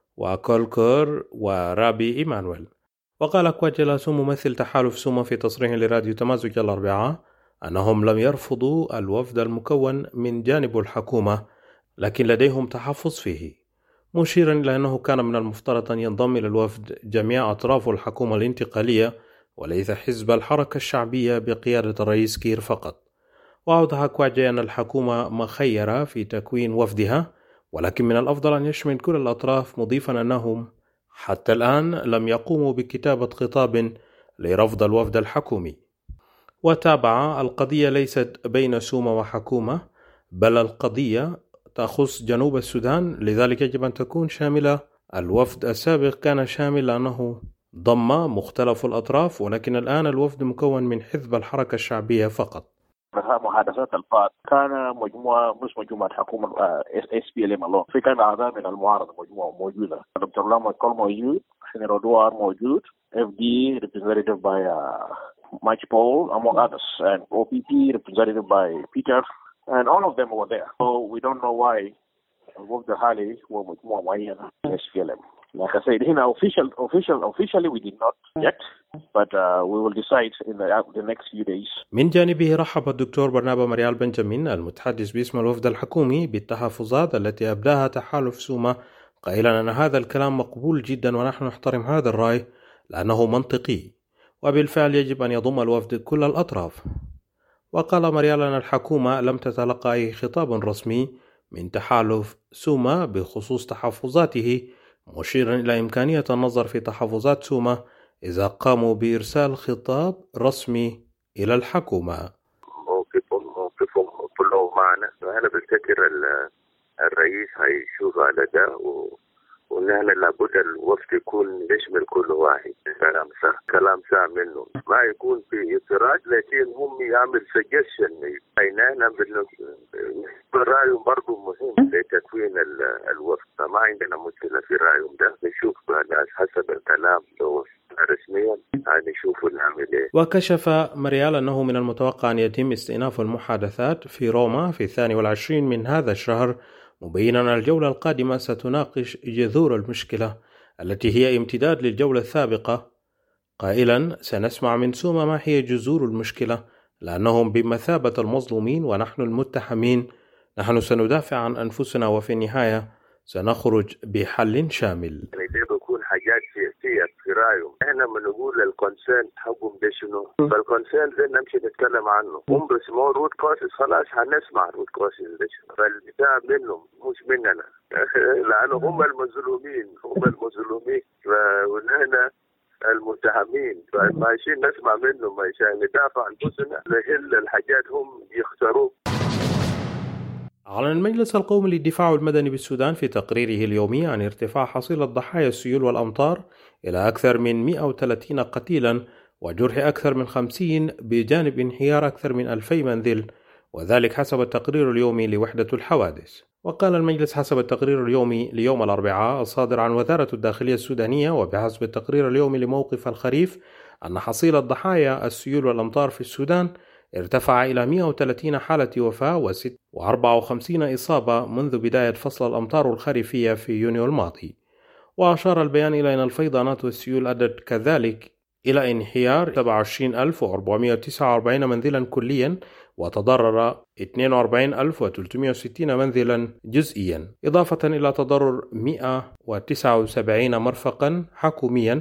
وكولكور ورابي إيمانويل. وقال كواجلا سو ممثل تحالف سوما في تصريح لراديو تمازج الأربعاء أنهم لم يرفضوا الوفد المكون من جانب الحكومة، لكن لديهم تحفظ فيه، مشيرا إلى أنه كان من المفترض أن ينضم إلى الوفد جميع أطراف الحكومة الانتقالية وليس حزب الحركة الشعبية بقيادة الرئيس كير فقط. وأوضح كواجي أن الحكومة مخيرة في تكوين وفدها، ولكن من الأفضل أن يشمل كل الأطراف، مضيفا أنهم حتى الآن لم يقوموا بكتابة خطاب لرفض الوفد الحكومي. وتابع: القضية ليست بين سوما وحكومة، بل القضية تخص جنوب السودان، لذلك يجب أن تكون شاملة. الوفد السابق كان شامل لأنه ضم مختلف الأطراف، ولكن الآن الوفد مكون من حزب الحركة الشعبية فقط. محادثات الفات كان مجموعة مش مجموعة حكومة SPLM الله، في كان أعضاء من المعارضة مجموعة موجودة. دكتور لامو كول موجود، سينيور دوار موجود، FD represented by Mike Paul among others, and OPP represented by Peter, and all of them were there. So we don't know why الوفد الحالي هو مجموعة معينة SPLM. Like I said, officially we did not yet, but we will decide in the next few days. من جانبه رحب الدكتور برنابا مريال بنجامين المتحدث باسم الوفد الحكومي بالتحفظات التي أبداها تحالف سوما، قائلا أن هذا الكلام مقبول جدا ونحن نحترم هذا الرأي لأنه منطقي، وبالفعل يجب أن يضم الوفد كل الأطراف. وقال مريال أن الحكومة لم تتلقى أي خطاب رسمي من تحالف سوما بخصوص تحفظاته، مشيرا إلى إمكانية النظر في تحفظات سوما إذا قاموا بإرسال خطاب رسمي إلى الحكومة. موقفهم كله معنا، وأنا بفتكر الرئيس هيشوف على ده، ونحن لابد الوفد يكون يشمل كل واحد. كلام ساعة منه ما يكون في اعتراض، لكن هم يعمل سجشن بيننا بالرأي برضو مهم لتكوين الوفد، فما عندنا مشكلة في رأيهم ده. نشوف حسب الكلام لو رسميا نشوف نعمل ايه. وكشف مريال أنه من المتوقع أن يتم استئناف المحادثات في روما في 22 من هذا الشهر، مبينا أن الجولة القادمة ستناقش جذور المشكلة التي هي امتداد للجولة السابقة، قائلا: سنسمع من سوما ما هي جذور المشكلة، لأنهم بمثابة المظلومين ونحن المتهمين. نحن سندافع عن أنفسنا وفي النهاية سنخرج بحل شامل. يعني ده بيكون حاجات شخصية في رأيهم. احنا بنقول الكونسيرن حقهم ده شنو؟ فالكونسيرن ده نمشي نتكلم عنه. هم بيسموه روت كوسز، خلاص هنسمع روت كوسز ده شنو. فالبتاع منهم مش مننا لأنه هم المظلومين ونحن المتهمين، فماشيين نسمع منهم عشان ندافع عن انفسنا لهل الحاجات هم يختاروا. أعلن المجلس القومي للدفاع المدني بالسودان في تقريره اليومي عن ارتفاع حصيلة ضحايا السيول والأمطار إلى أكثر من 130 قتيلا وجرح أكثر من 50 بجانب انهيار أكثر من 2000 منزل، وذلك حسب التقرير اليومي لوحدة الحوادث. وقال المجلس حسب التقرير اليومي ليوم الأربعاء الصادر عن وزارة الداخلية السودانية وبحسب التقرير اليومي لموقف الخريف أن حصيلة ضحايا السيول والأمطار في السودان ارتفع إلى 130 حالة وفاة و54 إصابة منذ بداية فصل الأمطار الخريفية في يونيو الماضي. وأشار البيان إلى أن الفيضانات والسيول أدت كذلك إلى انهيار 27449 منزلا كليا وتضرر 42360 منزلا جزئيا، إضافة إلى تضرر 179 مرفقا حكوميا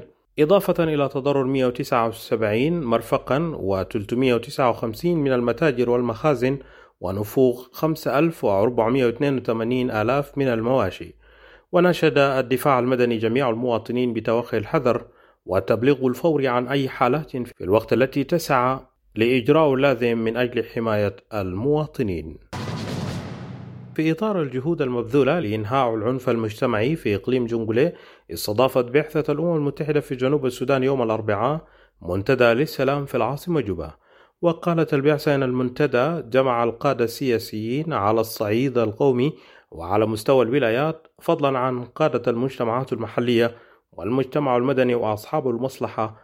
مرفقا و359 من المتاجر والمخازن ونفوق 5482 آلاف من المواشي. ونشد الدفاع المدني جميع المواطنين بتوخي الحذر والتبليغ الفوري عن أي حالات في الوقت التي تسعى لإجراء اللازم من أجل حماية المواطنين. في إطار الجهود المبذولة لإنهاء العنف المجتمعي في إقليم جونغولي، استضافت بعثة الأمم المتحدة في جنوب السودان يوم الأربعاء منتدى للسلام في العاصمة جوبا. وقالت البعثة أن المنتدى جمع القادة السياسيين على الصعيد القومي وعلى مستوى الولايات، فضلا عن قادة المجتمعات المحلية والمجتمع المدني وأصحاب المصلحة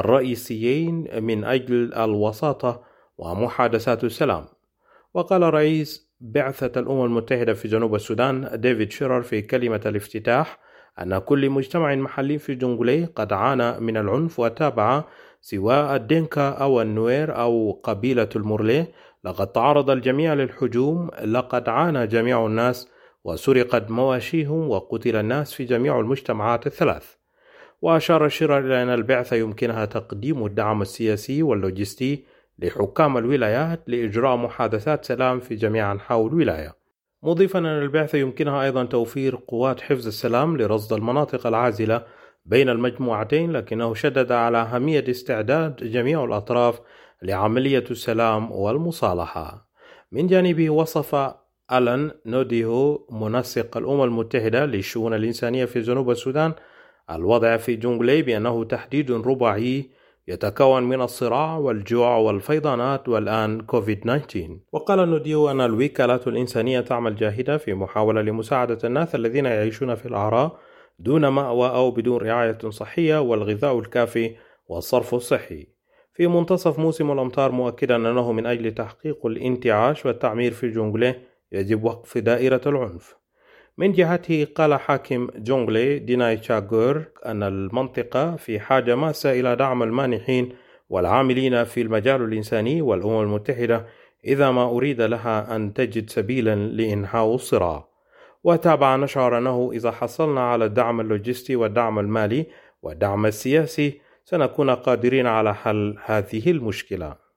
الرئيسيين من أجل الوساطة ومحادثات السلام. وقال رئيس بعثة الأمم المتحدة في جنوب السودان ديفيد شيرر في كلمة الافتتاح أن كل مجتمع محلي في جونغولي قد عانى من العنف، وتابع سواء الدينكا أو النوير أو قبيلة المورلي، لقد تعرض الجميع للحجوم، لقد عانى جميع الناس وسرقت مواشيهم وقتل الناس في جميع المجتمعات الثلاث. وأشار شيرر إلى أن البعثة يمكنها تقديم الدعم السياسي واللوجستي لحكام الولايات لإجراء محادثات سلام في جميع أنحاء الولاية، مضيفا أن البعثة يمكنها أيضا توفير قوات حفظ السلام لرصد المناطق العازلة بين المجموعتين، لكنه شدد على أهمية استعداد جميع الأطراف لعملية السلام والمصالحة. من جانبه وصف ألان نوديهو منسق الأمم المتحدة للشؤون الإنسانية في جنوب السودان الوضع في جونغولي بأنه تحديد رباعي يتكون من الصراع والجوع والفيضانات والآن كوفيد-19. وقال نوديو أن الوكالات الإنسانية تعمل جاهدة في محاولة لمساعدة الناس الذين يعيشون في الأعراء دون مأوى أو بدون رعاية صحية والغذاء الكافي والصرف الصحي في منتصف موسم الأمطار، مؤكدا أنه من أجل تحقيق الانتعاش والتعمير في جونغولي يجب وقف دائرة العنف. من جهته قال حاكم جونغولي ديناي تشاغور أن المنطقة في حاجة ماسة إلى دعم المانحين والعاملين في المجال الإنساني والأمم المتحدة إذا ما أريد لها أن تجد سبيلا لإنهاء الصراع. وتابع نشر أنه إذا حصلنا على الدعم اللوجستي والدعم المالي والدعم السياسي سنكون قادرين على حل هذه المشكلة.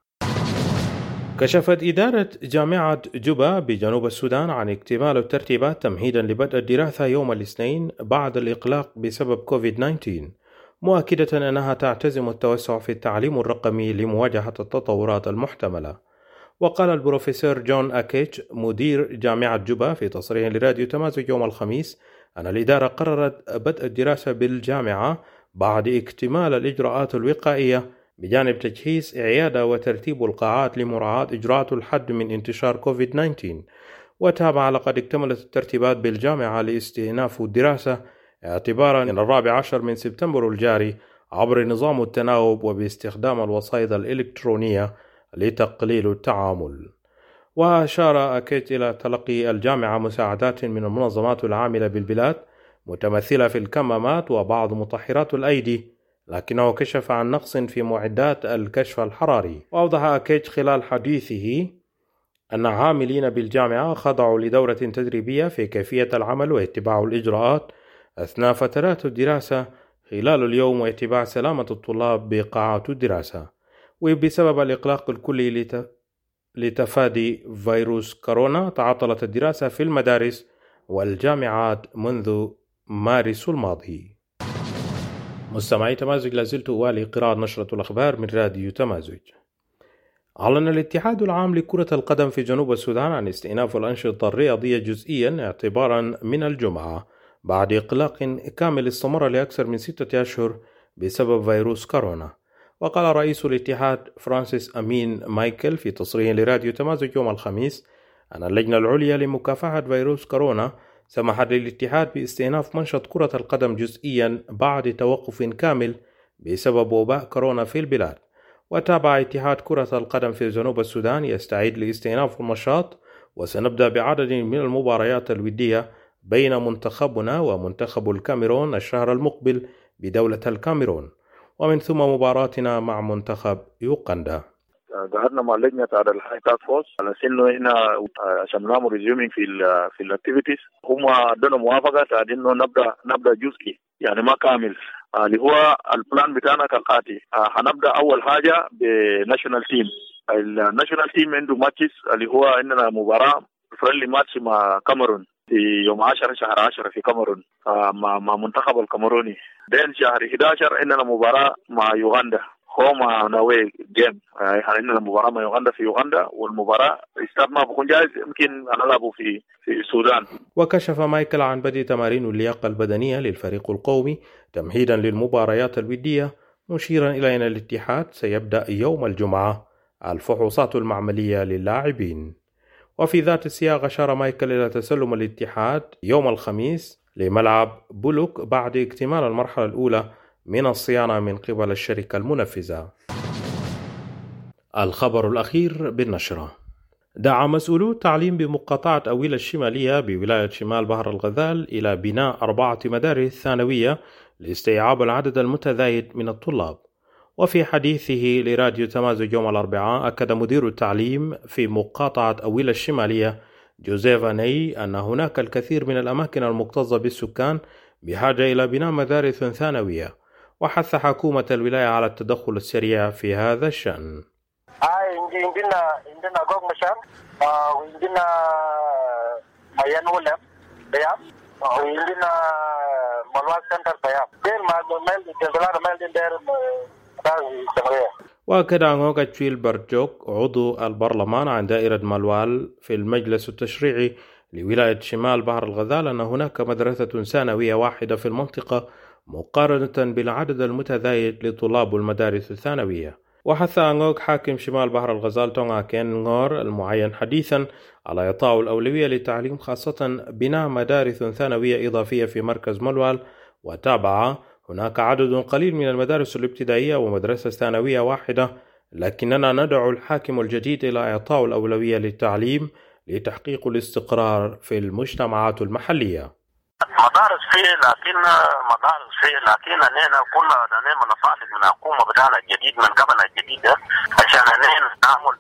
كشفت إدارة جامعة جوبا بجنوب السودان عن اكتمال الترتيبات تمهيدا لبدء الدراسة يوم الاثنين بعد الإغلاق بسبب كوفيد-19، مؤكدة أنها تعتزم التوسع في التعليم الرقمي لمواجهة التطورات المحتملة. وقال البروفيسور جون أكيتش مدير جامعة جوبا في تصريح لراديو تمازج يوم الخميس أن الإدارة قررت بدء الدراسة بالجامعة بعد اكتمال الإجراءات الوقائية بجانب تجهيز عيادة وترتيب القاعات لمراعاة إجراءات الحد من انتشار كوفيد-19. وتابع لقد اكتملت الترتيبات بالجامعة لاستئناف الدراسة اعتبارا من 14 من سبتمبر الجاري عبر نظام التناوب وباستخدام الوسائط الإلكترونية لتقليل التعامل. وأشار أكيد إلى تلقي الجامعة مساعدات من المنظمات العاملة بالبلاد متمثلة في الكمامات وبعض مطهرات الأيدي، لكنه كشف عن نقص في معدات الكشف الحراري. وأوضح أكيد خلال حديثه أن عاملين بالجامعة خضعوا لدورة تدريبية في كيفية العمل واتباع الإجراءات أثناء فترات الدراسة خلال اليوم واتباع سلامة الطلاب بقاعات الدراسة. وبسبب الإغلاق الكلي لتفادي فيروس كورونا تعطلت الدراسة في المدارس والجامعات منذ مارس الماضي. مستمعي تمازج، لازلت أوالي قراءة نشرة الأخبار من راديو تمازج. أعلن الاتحاد العام لكرة القدم في جنوب السودان عن استئناف الأنشطة الرياضية جزئيا اعتبارا من الجمعة بعد إغلاق كامل استمر لأكثر من 6 أشهر بسبب فيروس كورونا. وقال رئيس الاتحاد فرانسيس أمين مايكل في تصريح لراديو تمازج يوم الخميس أن اللجنة العليا لمكافحة فيروس كورونا سمحت للاتحاد باستئناف منشط كرة القدم جزئيا بعد توقف كامل بسبب وباء كورونا في البلاد. وتابع اتحاد كرة القدم في جنوب السودان يستعد لاستئناف النشاط، وسنبدأ بعدد من المباريات الودية بين منتخبنا ومنتخب الكاميرون الشهر المقبل بدولة الكاميرون، ومن ثم مباراتنا مع منتخب يوغندا. قعدنا مع لجنة على الهاي تاسك فورس على انه هنا عشان نعمل ريزيومينج في الاكتيفيتيز. هم ادونا موافقة انه نبدا جزئي يعني ما كامل. اللي هو البلان بتاعنا كالآتي: هنبدا اول حاجه بناشونال تيم. الناشونال تيم عنده ماتشز اللي هو عندنا مباراه فريندلي ماتش مع كاميرون في يوم 10 شهر 10 في كاميرون مع منتخب الكاميروني. بين شهر 11 عندنا مباراه مع يوغندا هوم ناوي جيم. عندنا مباراه مع يوغندا في يوغندا، والمباراه استاد ما بكون جاهز يمكن نلعبه في السودان. وكشف مايكل عن بدء تمارين اللياقة البدنية للفريق القومي تمهيدا للمباريات الودية، مشيرا إلى أن الاتحاد سيبدأ يوم الجمعة الفحوصات المعملية للاعبين. وفي ذات السياق أشار مايكل إلى تسلم الاتحاد يوم الخميس لملعب بولوك بعد اكتمال المرحلة الأولى من الصيانة من قبل الشركة المنفذة. الخبر الأخير بالنشرة: دعا مسؤولو التعليم بمقاطعة أويلة الشمالية بولاية شمال بحر الغزال إلى بناء 4 مدارس ثانوية لاستيعاب العدد المتزايد من الطلاب. وفي حديثه لراديو تمازج يوم الأربعاء أكد مدير التعليم في مقاطعة أويلة الشمالية جوزيف أني أن هناك الكثير من الأماكن المكتظة بالسكان بحاجة إلى بناء مدارس ثانوية، وحث حكومة الولاية على التدخل السريع في هذا الشأن. عندنا جوج مشان وعندنا ميان ولم بيام وعندنا ملوان سنتر بيام دير مال جزلار مال دير وأكد عنوغا تشويل برجوك عضو البرلمان عن دائرة مالوال في المجلس التشريعي لولاية شمال بحر الغزال أن هناك مدرسة ثانوية واحدة في المنطقة مقارنة بالعدد المتزايد لطلاب المدارس الثانوية. وحث عنوغ حاكم شمال بحر الغزال تونغا كين نغور المعين حديثا على إعطاء الأولوية للتعليم، خاصة بناء مدارس ثانوية إضافية في مركز مالوال. وتابع: هناك عدد قليل من المدارس الابتدائية ومدرسة ثانوية واحدة، لكننا ندعو الحاكم الجديد إلى إعطاء الأولوية للتعليم لتحقيق الاستقرار في المجتمعات المحلية. مدارس فيه لكن أننا كنا نطالب من الحكومة بتاعنا الجديد من قبل الجديدة عشان أننا نعمل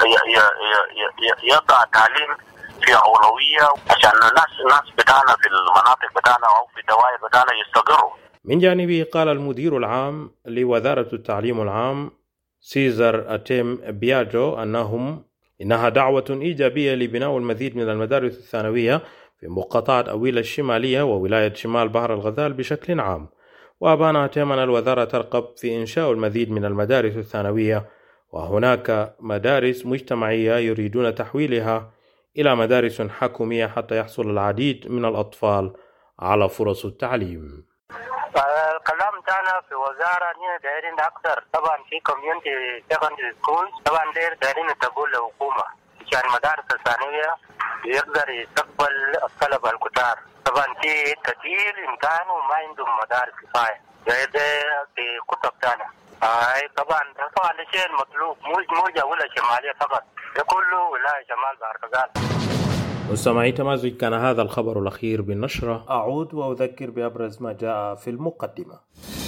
يضع تعليم في أولوية عشان الناس بتاعنا في المناطق بتاعنا أو في الدوائر بتاعنا يستقروا. من جانبه قال المدير العام لوزارة التعليم العام سيزر أتيم بياجو إنها دعوة إيجابية لبناء المزيد من المدارس الثانوية في مقاطعة أويلة الشمالية وولاية شمال بحر الغزال بشكل عام. وأبان أتيم أن الوزارة ترغب في إنشاء المزيد من المدارس الثانوية، وهناك مدارس مجتمعية يريدون تحويلها إلى مدارس حكومية حتى يحصل العديد من الأطفال على فرص التعليم. الكلام تاعنا في وزارة دايرين أكثر طبعا في كوميونتي سكندري سكول، طبعا دايرين تقول للحكومة عشان المدارس الثانوية يقدر يستقبل الطلبة الكتار. طبعا في كثير إمكان وما عندهم مدارس كفاية زي في كتب تاعنا. طبعا الشيء المطلوب مو جولة شمالية فقط، كل ولاية شمال بحر الغزال. مستمعي تمازج، كان هذا الخبر الأخير بالنشرة. أعود وأذكر بأبرز ما جاء في المقدمة.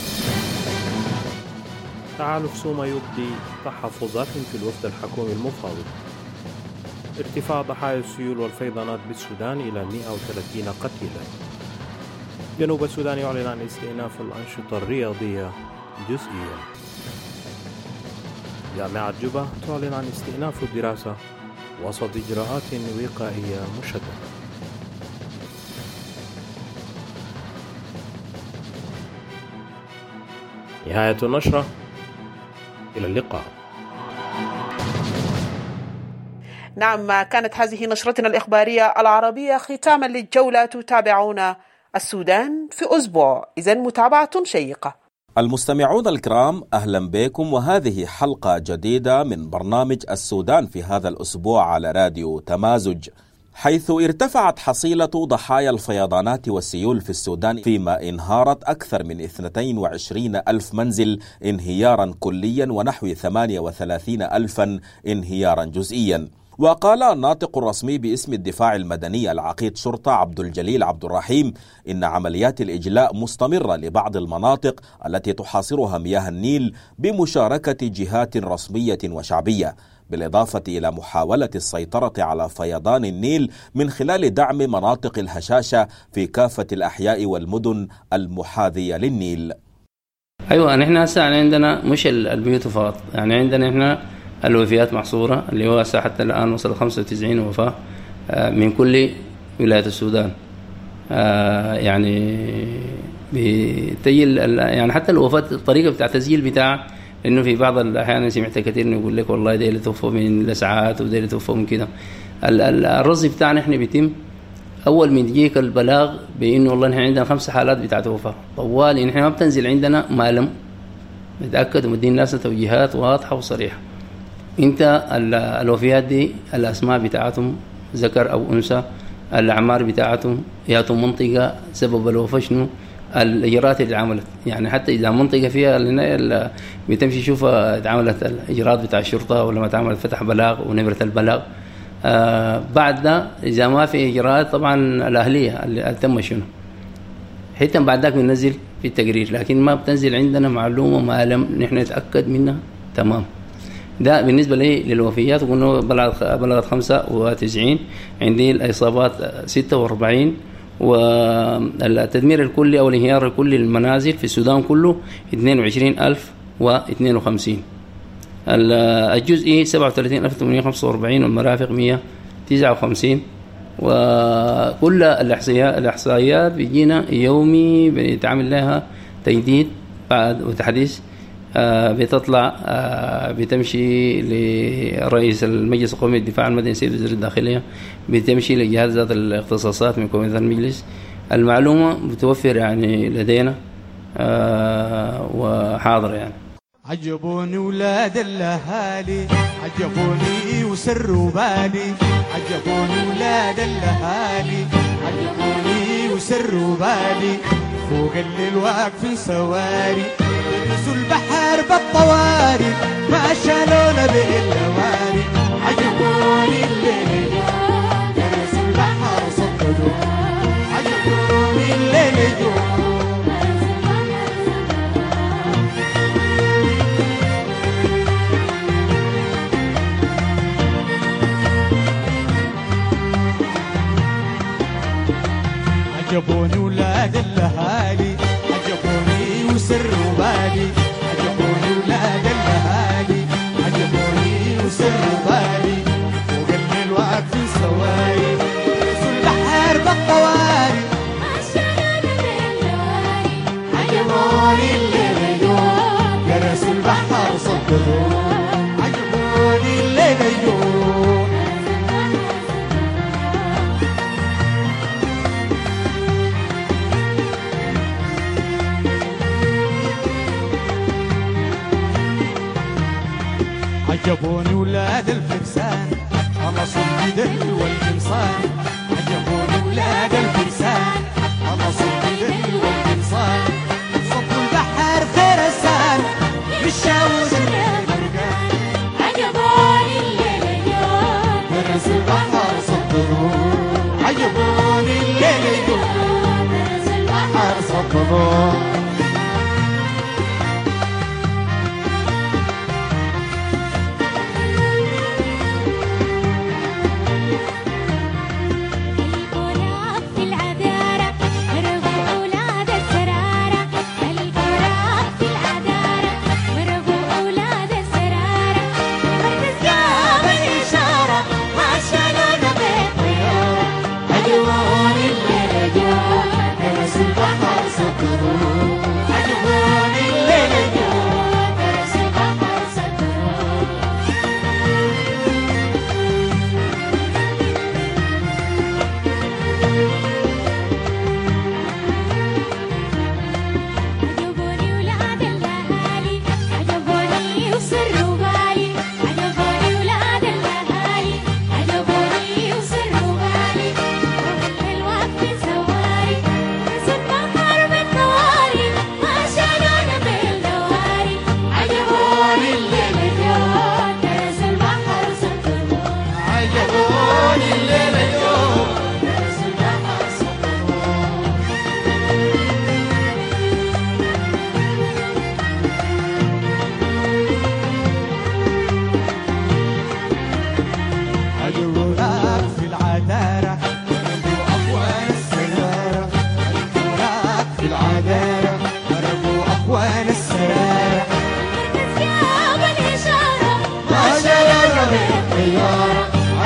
تعالف سوما يبدي تحفظات في الوفد الحكومي المفاوض. ارتفاع ضحايا السيول والفيضانات بالسودان إلى 130 قتيلا. جنوب السودان يعلن عن استئناف الأنشطة الرياضية جزئيا. جامعة جوبا تعلن عن استئناف الدراسة وسط إجراءات وقائية مشددة. نهاية النشرة، إلى اللقاء. نعم، كانت هذه نشرتنا الإخبارية العربية ختاما للجولة. تتابعون السودان في أسبوع، إذن متابعة شيقة. المستمعون الكرام، أهلا بكم، وهذه حلقة جديدة من برنامج السودان في هذا الأسبوع على راديو تمازج، حيث ارتفعت حصيلة ضحايا الفيضانات والسيول في السودان، فيما انهارت أكثر من 22 ألف منزل انهيارا كليا ونحو 38 ألفا انهيارا جزئيا. وقال الناطق الرسمي باسم الدفاع المدني العقيد شرطة عبد الجليل عبد الرحيم إن عمليات الإجلاء مستمرة لبعض المناطق التي تحاصرها مياه النيل بمشاركة جهات رسمية وشعبية، بالإضافة إلى محاولة السيطرة على فيضان النيل من خلال دعم مناطق الهشاشة في كافة الأحياء والمدن المحاذية للنيل. أيوة، نحن هسه عندنا مش البيوت فقط، يعني عندنا احنا الوفيات محصورة، اللي هو حتى الآن وصل 95 وفاة من كل ولاية السودان. يعني بتجيل يعني حتى الوفاة الطريقة بتاع التسجيل بتاع، إنه في بعض الأحيان سمعت كثير إنه يقول لك والله ده اللي توفوا من لسعات وده اللي توفوا من كده. الرصد بتاعنا إحنا بيتم أول من يجيك البلاغ بإنه والله نحن عندنا 5 حالات بتاعت وفاة طوال، نحن ما بتنزل عندنا مالم، نتأكد ومدين الناس توجيهات واضحة وصريحة. انت الوفيات دي الاسماء بتاعتهم ذكر او انثى، الاعمار بتاعتهم، ياتوا منطقه، سبب الوفاه شنو، الاجراءات اللي عملت. يعني حتى اذا منطقه فيها بتمشي شوف اتعملت الاجراءات بتاع الشرطه ولا ما اتعملت، فتح بلاغ ونبره البلاغ. بعد ده اذا ما في اجراءات طبعا الاهليه اللي تم شنو، حتى بعد ذاك بننزل في التقرير، لكن ما بتنزل عندنا معلومه ما لم نحن نتاكد منها تمام. ده بالنسبة لي للوفيات، وقلنا بلغت 95، عندي الإصابات 46، والتدمير الكلي أو الانهيار الكلي للمنازل في السودان كله 22,052، الجزئي 37,845، والمرافق 159. وكل الإحصائيات بيجينا يومي بيتعمل لها تجديد بعد وتحديث. بتطلع بتمشي لرئيس المجلس القومي للدفاع المدني سيد وزير الداخلية، بتمشي لجهاز ذات الاختصاصات من كوميتي المجلس. المعلومة بتوفر يعني لدينا وحاضر. يعني عجبوني ولاد الأهالي، عجبوني وسروا بالي، عجبوني ولاد الأهالي، عجبوني وسروا بالي، فوق الليل واقفين سواري، درسوا البحر بالطواري، ما شالونا باللواري، عجبوني الليل درسوا البحر صدقوا، عجبوني الليل عجبوني ولاد الأهالي، عجبوني وسروا بالي، عجبوني ولاد الأهالي، عجبوني وسروا بالي، فوق الليل واقفين سواري، درسوا البحر بالطواري، عجبوني الليل يوم درسوا البحر صدقوا، عجبوني الليل يوم.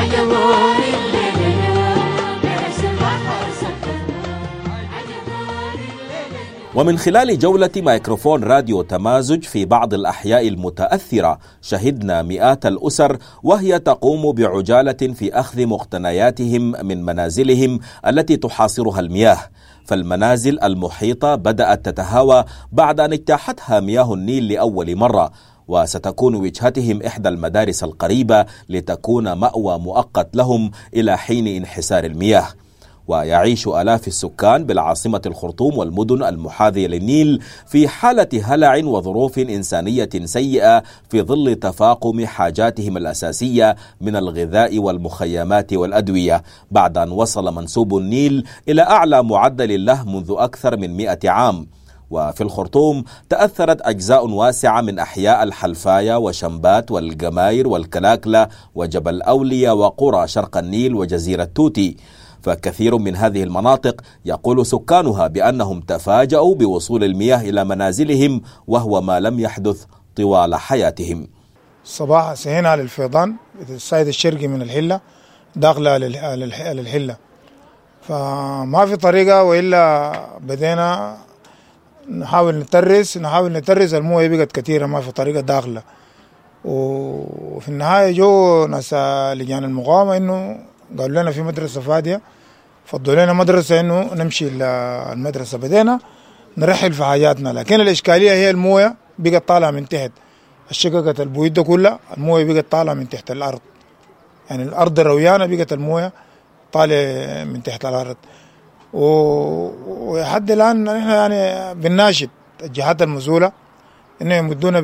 ومن خلال جولة ميكروفون راديو تمازج في بعض الأحياء المتأثرة شهدنا مئات الأسر وهي تقوم بعجالة في أخذ مقتنياتهم من منازلهم التي تحاصرها المياه. فالمنازل المحيطة بدأت تتهاوى بعد أن اجتاحتها مياه النيل لأول مرة، وستكون وجهتهم إحدى المدارس القريبة لتكون مأوى مؤقت لهم إلى حين انحسار المياه. ويعيش آلاف السكان بالعاصمة الخرطوم والمدن المحاذية للنيل في حالة هلع وظروف إنسانية سيئة في ظل تفاقم حاجاتهم الأساسية من الغذاء والمخيمات والأدوية، بعد أن وصل منسوب النيل إلى أعلى معدل له منذ أكثر من 100 عام. وفي الخرطوم تأثرت أجزاء واسعة من أحياء الحلفاية وشمبات والجماير والكلاكلة وجبل أولية وقرى شرق النيل وجزيرة توتي. فكثير من هذه المناطق يقول سكانها بأنهم تفاجأوا بوصول المياه إلى منازلهم، وهو ما لم يحدث طوال حياتهم. الصباح سهينا على الفيضان السايد الشرقي من الحلة داخلة للحلة، فما في طريقة وإلا بدينا نحاول نترس المويه بقت كثيرة، ما في طريقة داخلة. وفي النهاية جو ناس لجان المقاومة إنه قالوا لنا في مدرسة فاضية، فضلوا لنا مدرسة إنه نمشي المدرسة. بدينا نرحل في حاجاتنا، لكن الإشكالية هي المويه بقت طالعة من تحت الشققة البويت ده كلها، المويه بقت طالعة من تحت الأرض، يعني الأرض الرويانة بقت المويه طالعة من تحت الأرض. ولحد الآن نحن يعني بنناشد الجهات المسؤولة إنه يمدونا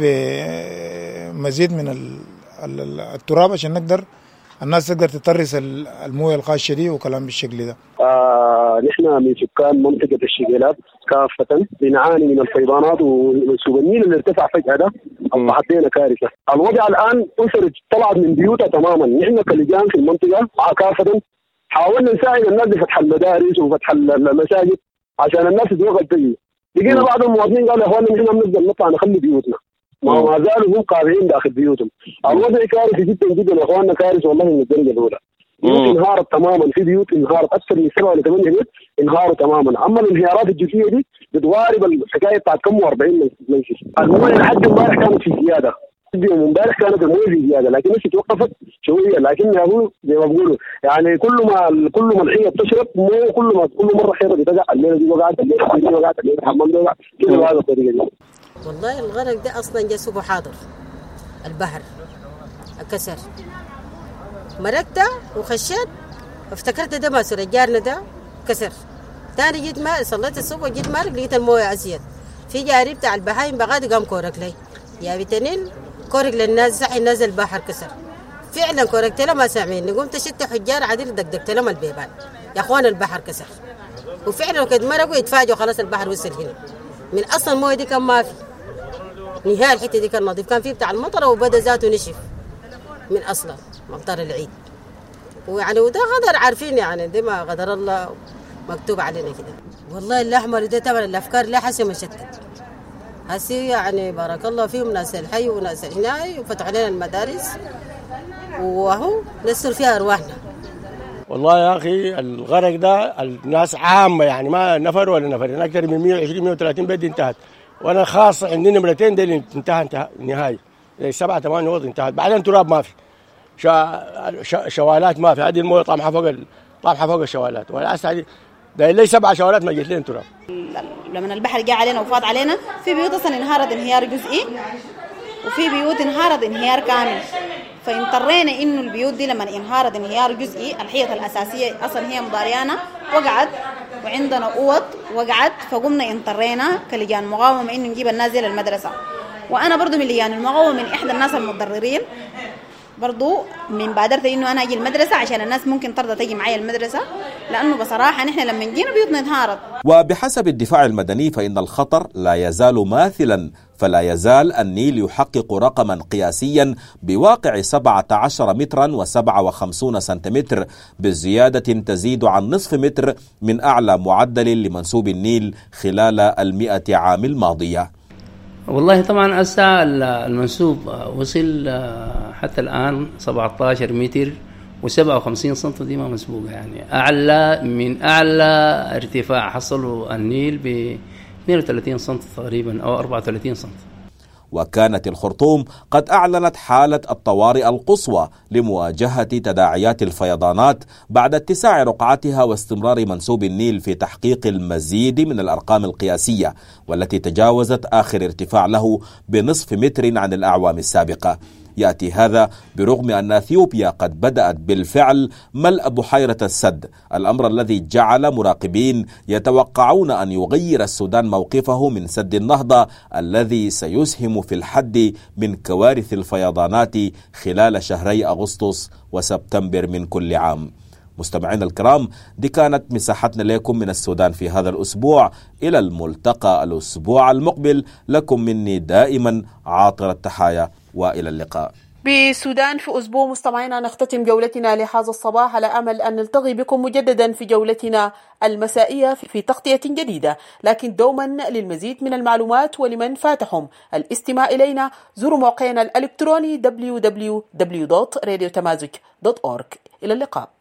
بمزيد من التراب عشان نقدر الناس تقدر تترس المويه القاشة دي وكلام بالشكل ده. نحن من سكان منطقة الشقيلات كافة بنعاني من الفيضانات ومنسوب النيل اللي ارتفع فجأة ده أصبحت لنا كارثة. الوضع الآن أسر طلعت من بيوتها تماما. نحن كلجان في المنطقة كافة حاولنا نساعد الناس بفتح المدارس وفتح المساجد عشان الناس تتوقف تجي. لقينا بعض المواطنين قالوا يا اخواننا نحن بنقدر نطلع نخلي بيوتنا، ما زالوا هم قاعدين داخل بيوتهم. الوضع كارثي جدا جدا يا اخواننا، كارثه والله من الدرجه الاولى. بيوت انهارت تماما، في بيوت انهارت اكثر من 7 ولا 8 بيوت انهاروا تماما. اما الانهيارات الجزئيه دي بتضارب الحكايه بتاعت كم 40 منشل. المويه لحد امبارح كانت في زياده، امبارح كانت المويه في زياده، لكن هي توقفت شويه. لكن يا ابو زي ما بيقولوا يعني كل ما الحيه بتشرب مويه كل مره حيطه بتقع، الليله دي وقعت، الليله دي وقعت، الليله الحمام ده وقع كده بهذه الطريقه دي. والله الغرق ده اصلا جا سبه حاضر البحر كسر، مرقت وخشيت افتكرت ده ما سر جارنا ده كسر. ثاني جيت ما صليت الصبح جيت مارك لقيت المويه ازيد. في جاري بتاع البهايم بغادي قام كورك لي يا بتنين كورك للناس صحي نزل البحر كسر. فعلا كوركت له ما سامعيني، قمت شدت حجار عدل دقدقت لهم البيبان يا اخوان البحر كسر. وفعلا وكد مرقوا يتفاجئوا خلاص البحر وصل هنا. من اصلا المويه دي كان ما في نهايه، الحته دي كان نظيف، كان في بتاع المطر وبدا ذاته نشف من اصلا مطر العيد. ويعني وده غدر عارفين يعني ده ما غدر الله مكتوب علينا كده. والله الاحمر ده طبعا الافكار لا حسي مشتت هسي يعني بارك الله فيهم ناس الحي وناس العناية وفتحوا لنا المدارس وهو نسر فيها ارواحنا. والله يا اخي الغرق ده الناس عامه يعني ما نفر ولا نفرين، اكثر من 120 130 بيت انتهت، وانا خاصه عندي نمرتين دي اللي انتهى نهائي، 7 8 وضع انتهت. بعدين تراب ما في، شوالات ما في، هذه المويه طامحه فوق الشوالات، والاسا ده لي 7 شوالات ما جت لين تراب. لما البحر جاء علينا وفاض علينا في بيوت اصلا انهارت انهيار جزئي وفي بيوت انهارت انهيار كامل، فاضطرينا انه البيوت دي لما انهارت انهيار جزئي الحيطه الاساسيه اصلا هي مضاريانه وقعت وعندنا اوض وقعت، فقمنا اضطرينا كلجان مقاومه انه نجيب الناس دي للمدرسه. وانا برضو من لجان المقاومه من احدى الناس المتضررين، برضو من بادرت انه انا اجي المدرسه عشان الناس ممكن ترضى تجي معي المدرسه، لانه بصراحه نحن لما جينا بيوتنا انهارت. وبحسب الدفاع المدني فإن الخطر لا يزال ماثلا، فلا يزال النيل يحقق رقما قياسيا بواقع 17 مترا و57 سنتيمتر بزيادة تزيد عن نصف متر من أعلى معدل لمنسوب النيل خلال 100 عام الماضية. والله طبعا الساعة المنسوب وصل حتى الآن 17 متر و57 سنتي دي ما مسبوقة، يعني أعلى من أعلى ارتفاع حصله النيل ب 32 سنتي تقريبا أو 34 سنتي. وكانت الخرطوم قد أعلنت حالة الطوارئ القصوى لمواجهة تداعيات الفيضانات بعد اتساع رقعتها واستمرار منسوب النيل في تحقيق المزيد من الأرقام القياسية، والتي تجاوزت آخر ارتفاع له بنصف متر عن الأعوام السابقة. يأتي هذا برغم أن أثيوبيا قد بدأت بالفعل ملء بحيرة السد، الأمر الذي جعل مراقبين يتوقعون أن يغير السودان موقفه من سد النهضة الذي سيسهم في الحد من كوارث الفيضانات خلال شهري أغسطس وسبتمبر من كل عام. مستمعينا الكرام، دي كانت مساحتنا لكم من السودان في هذا الأسبوع. إلى الملتقى الأسبوع المقبل، لكم مني دائما عاطر التحايا وإلى اللقاء. بالسودان في أسبوع مستمعينا نختتم جولتنا لهذا الصباح على أمل أن نلتقي بكم مجددا في جولتنا المسائية في تغطية جديدة، لكن دوما للمزيد من المعلومات ولمن فاتهم الاستماع إلينا زوروا موقعنا الإلكتروني www.radiotamazuj.org. إلى اللقاء.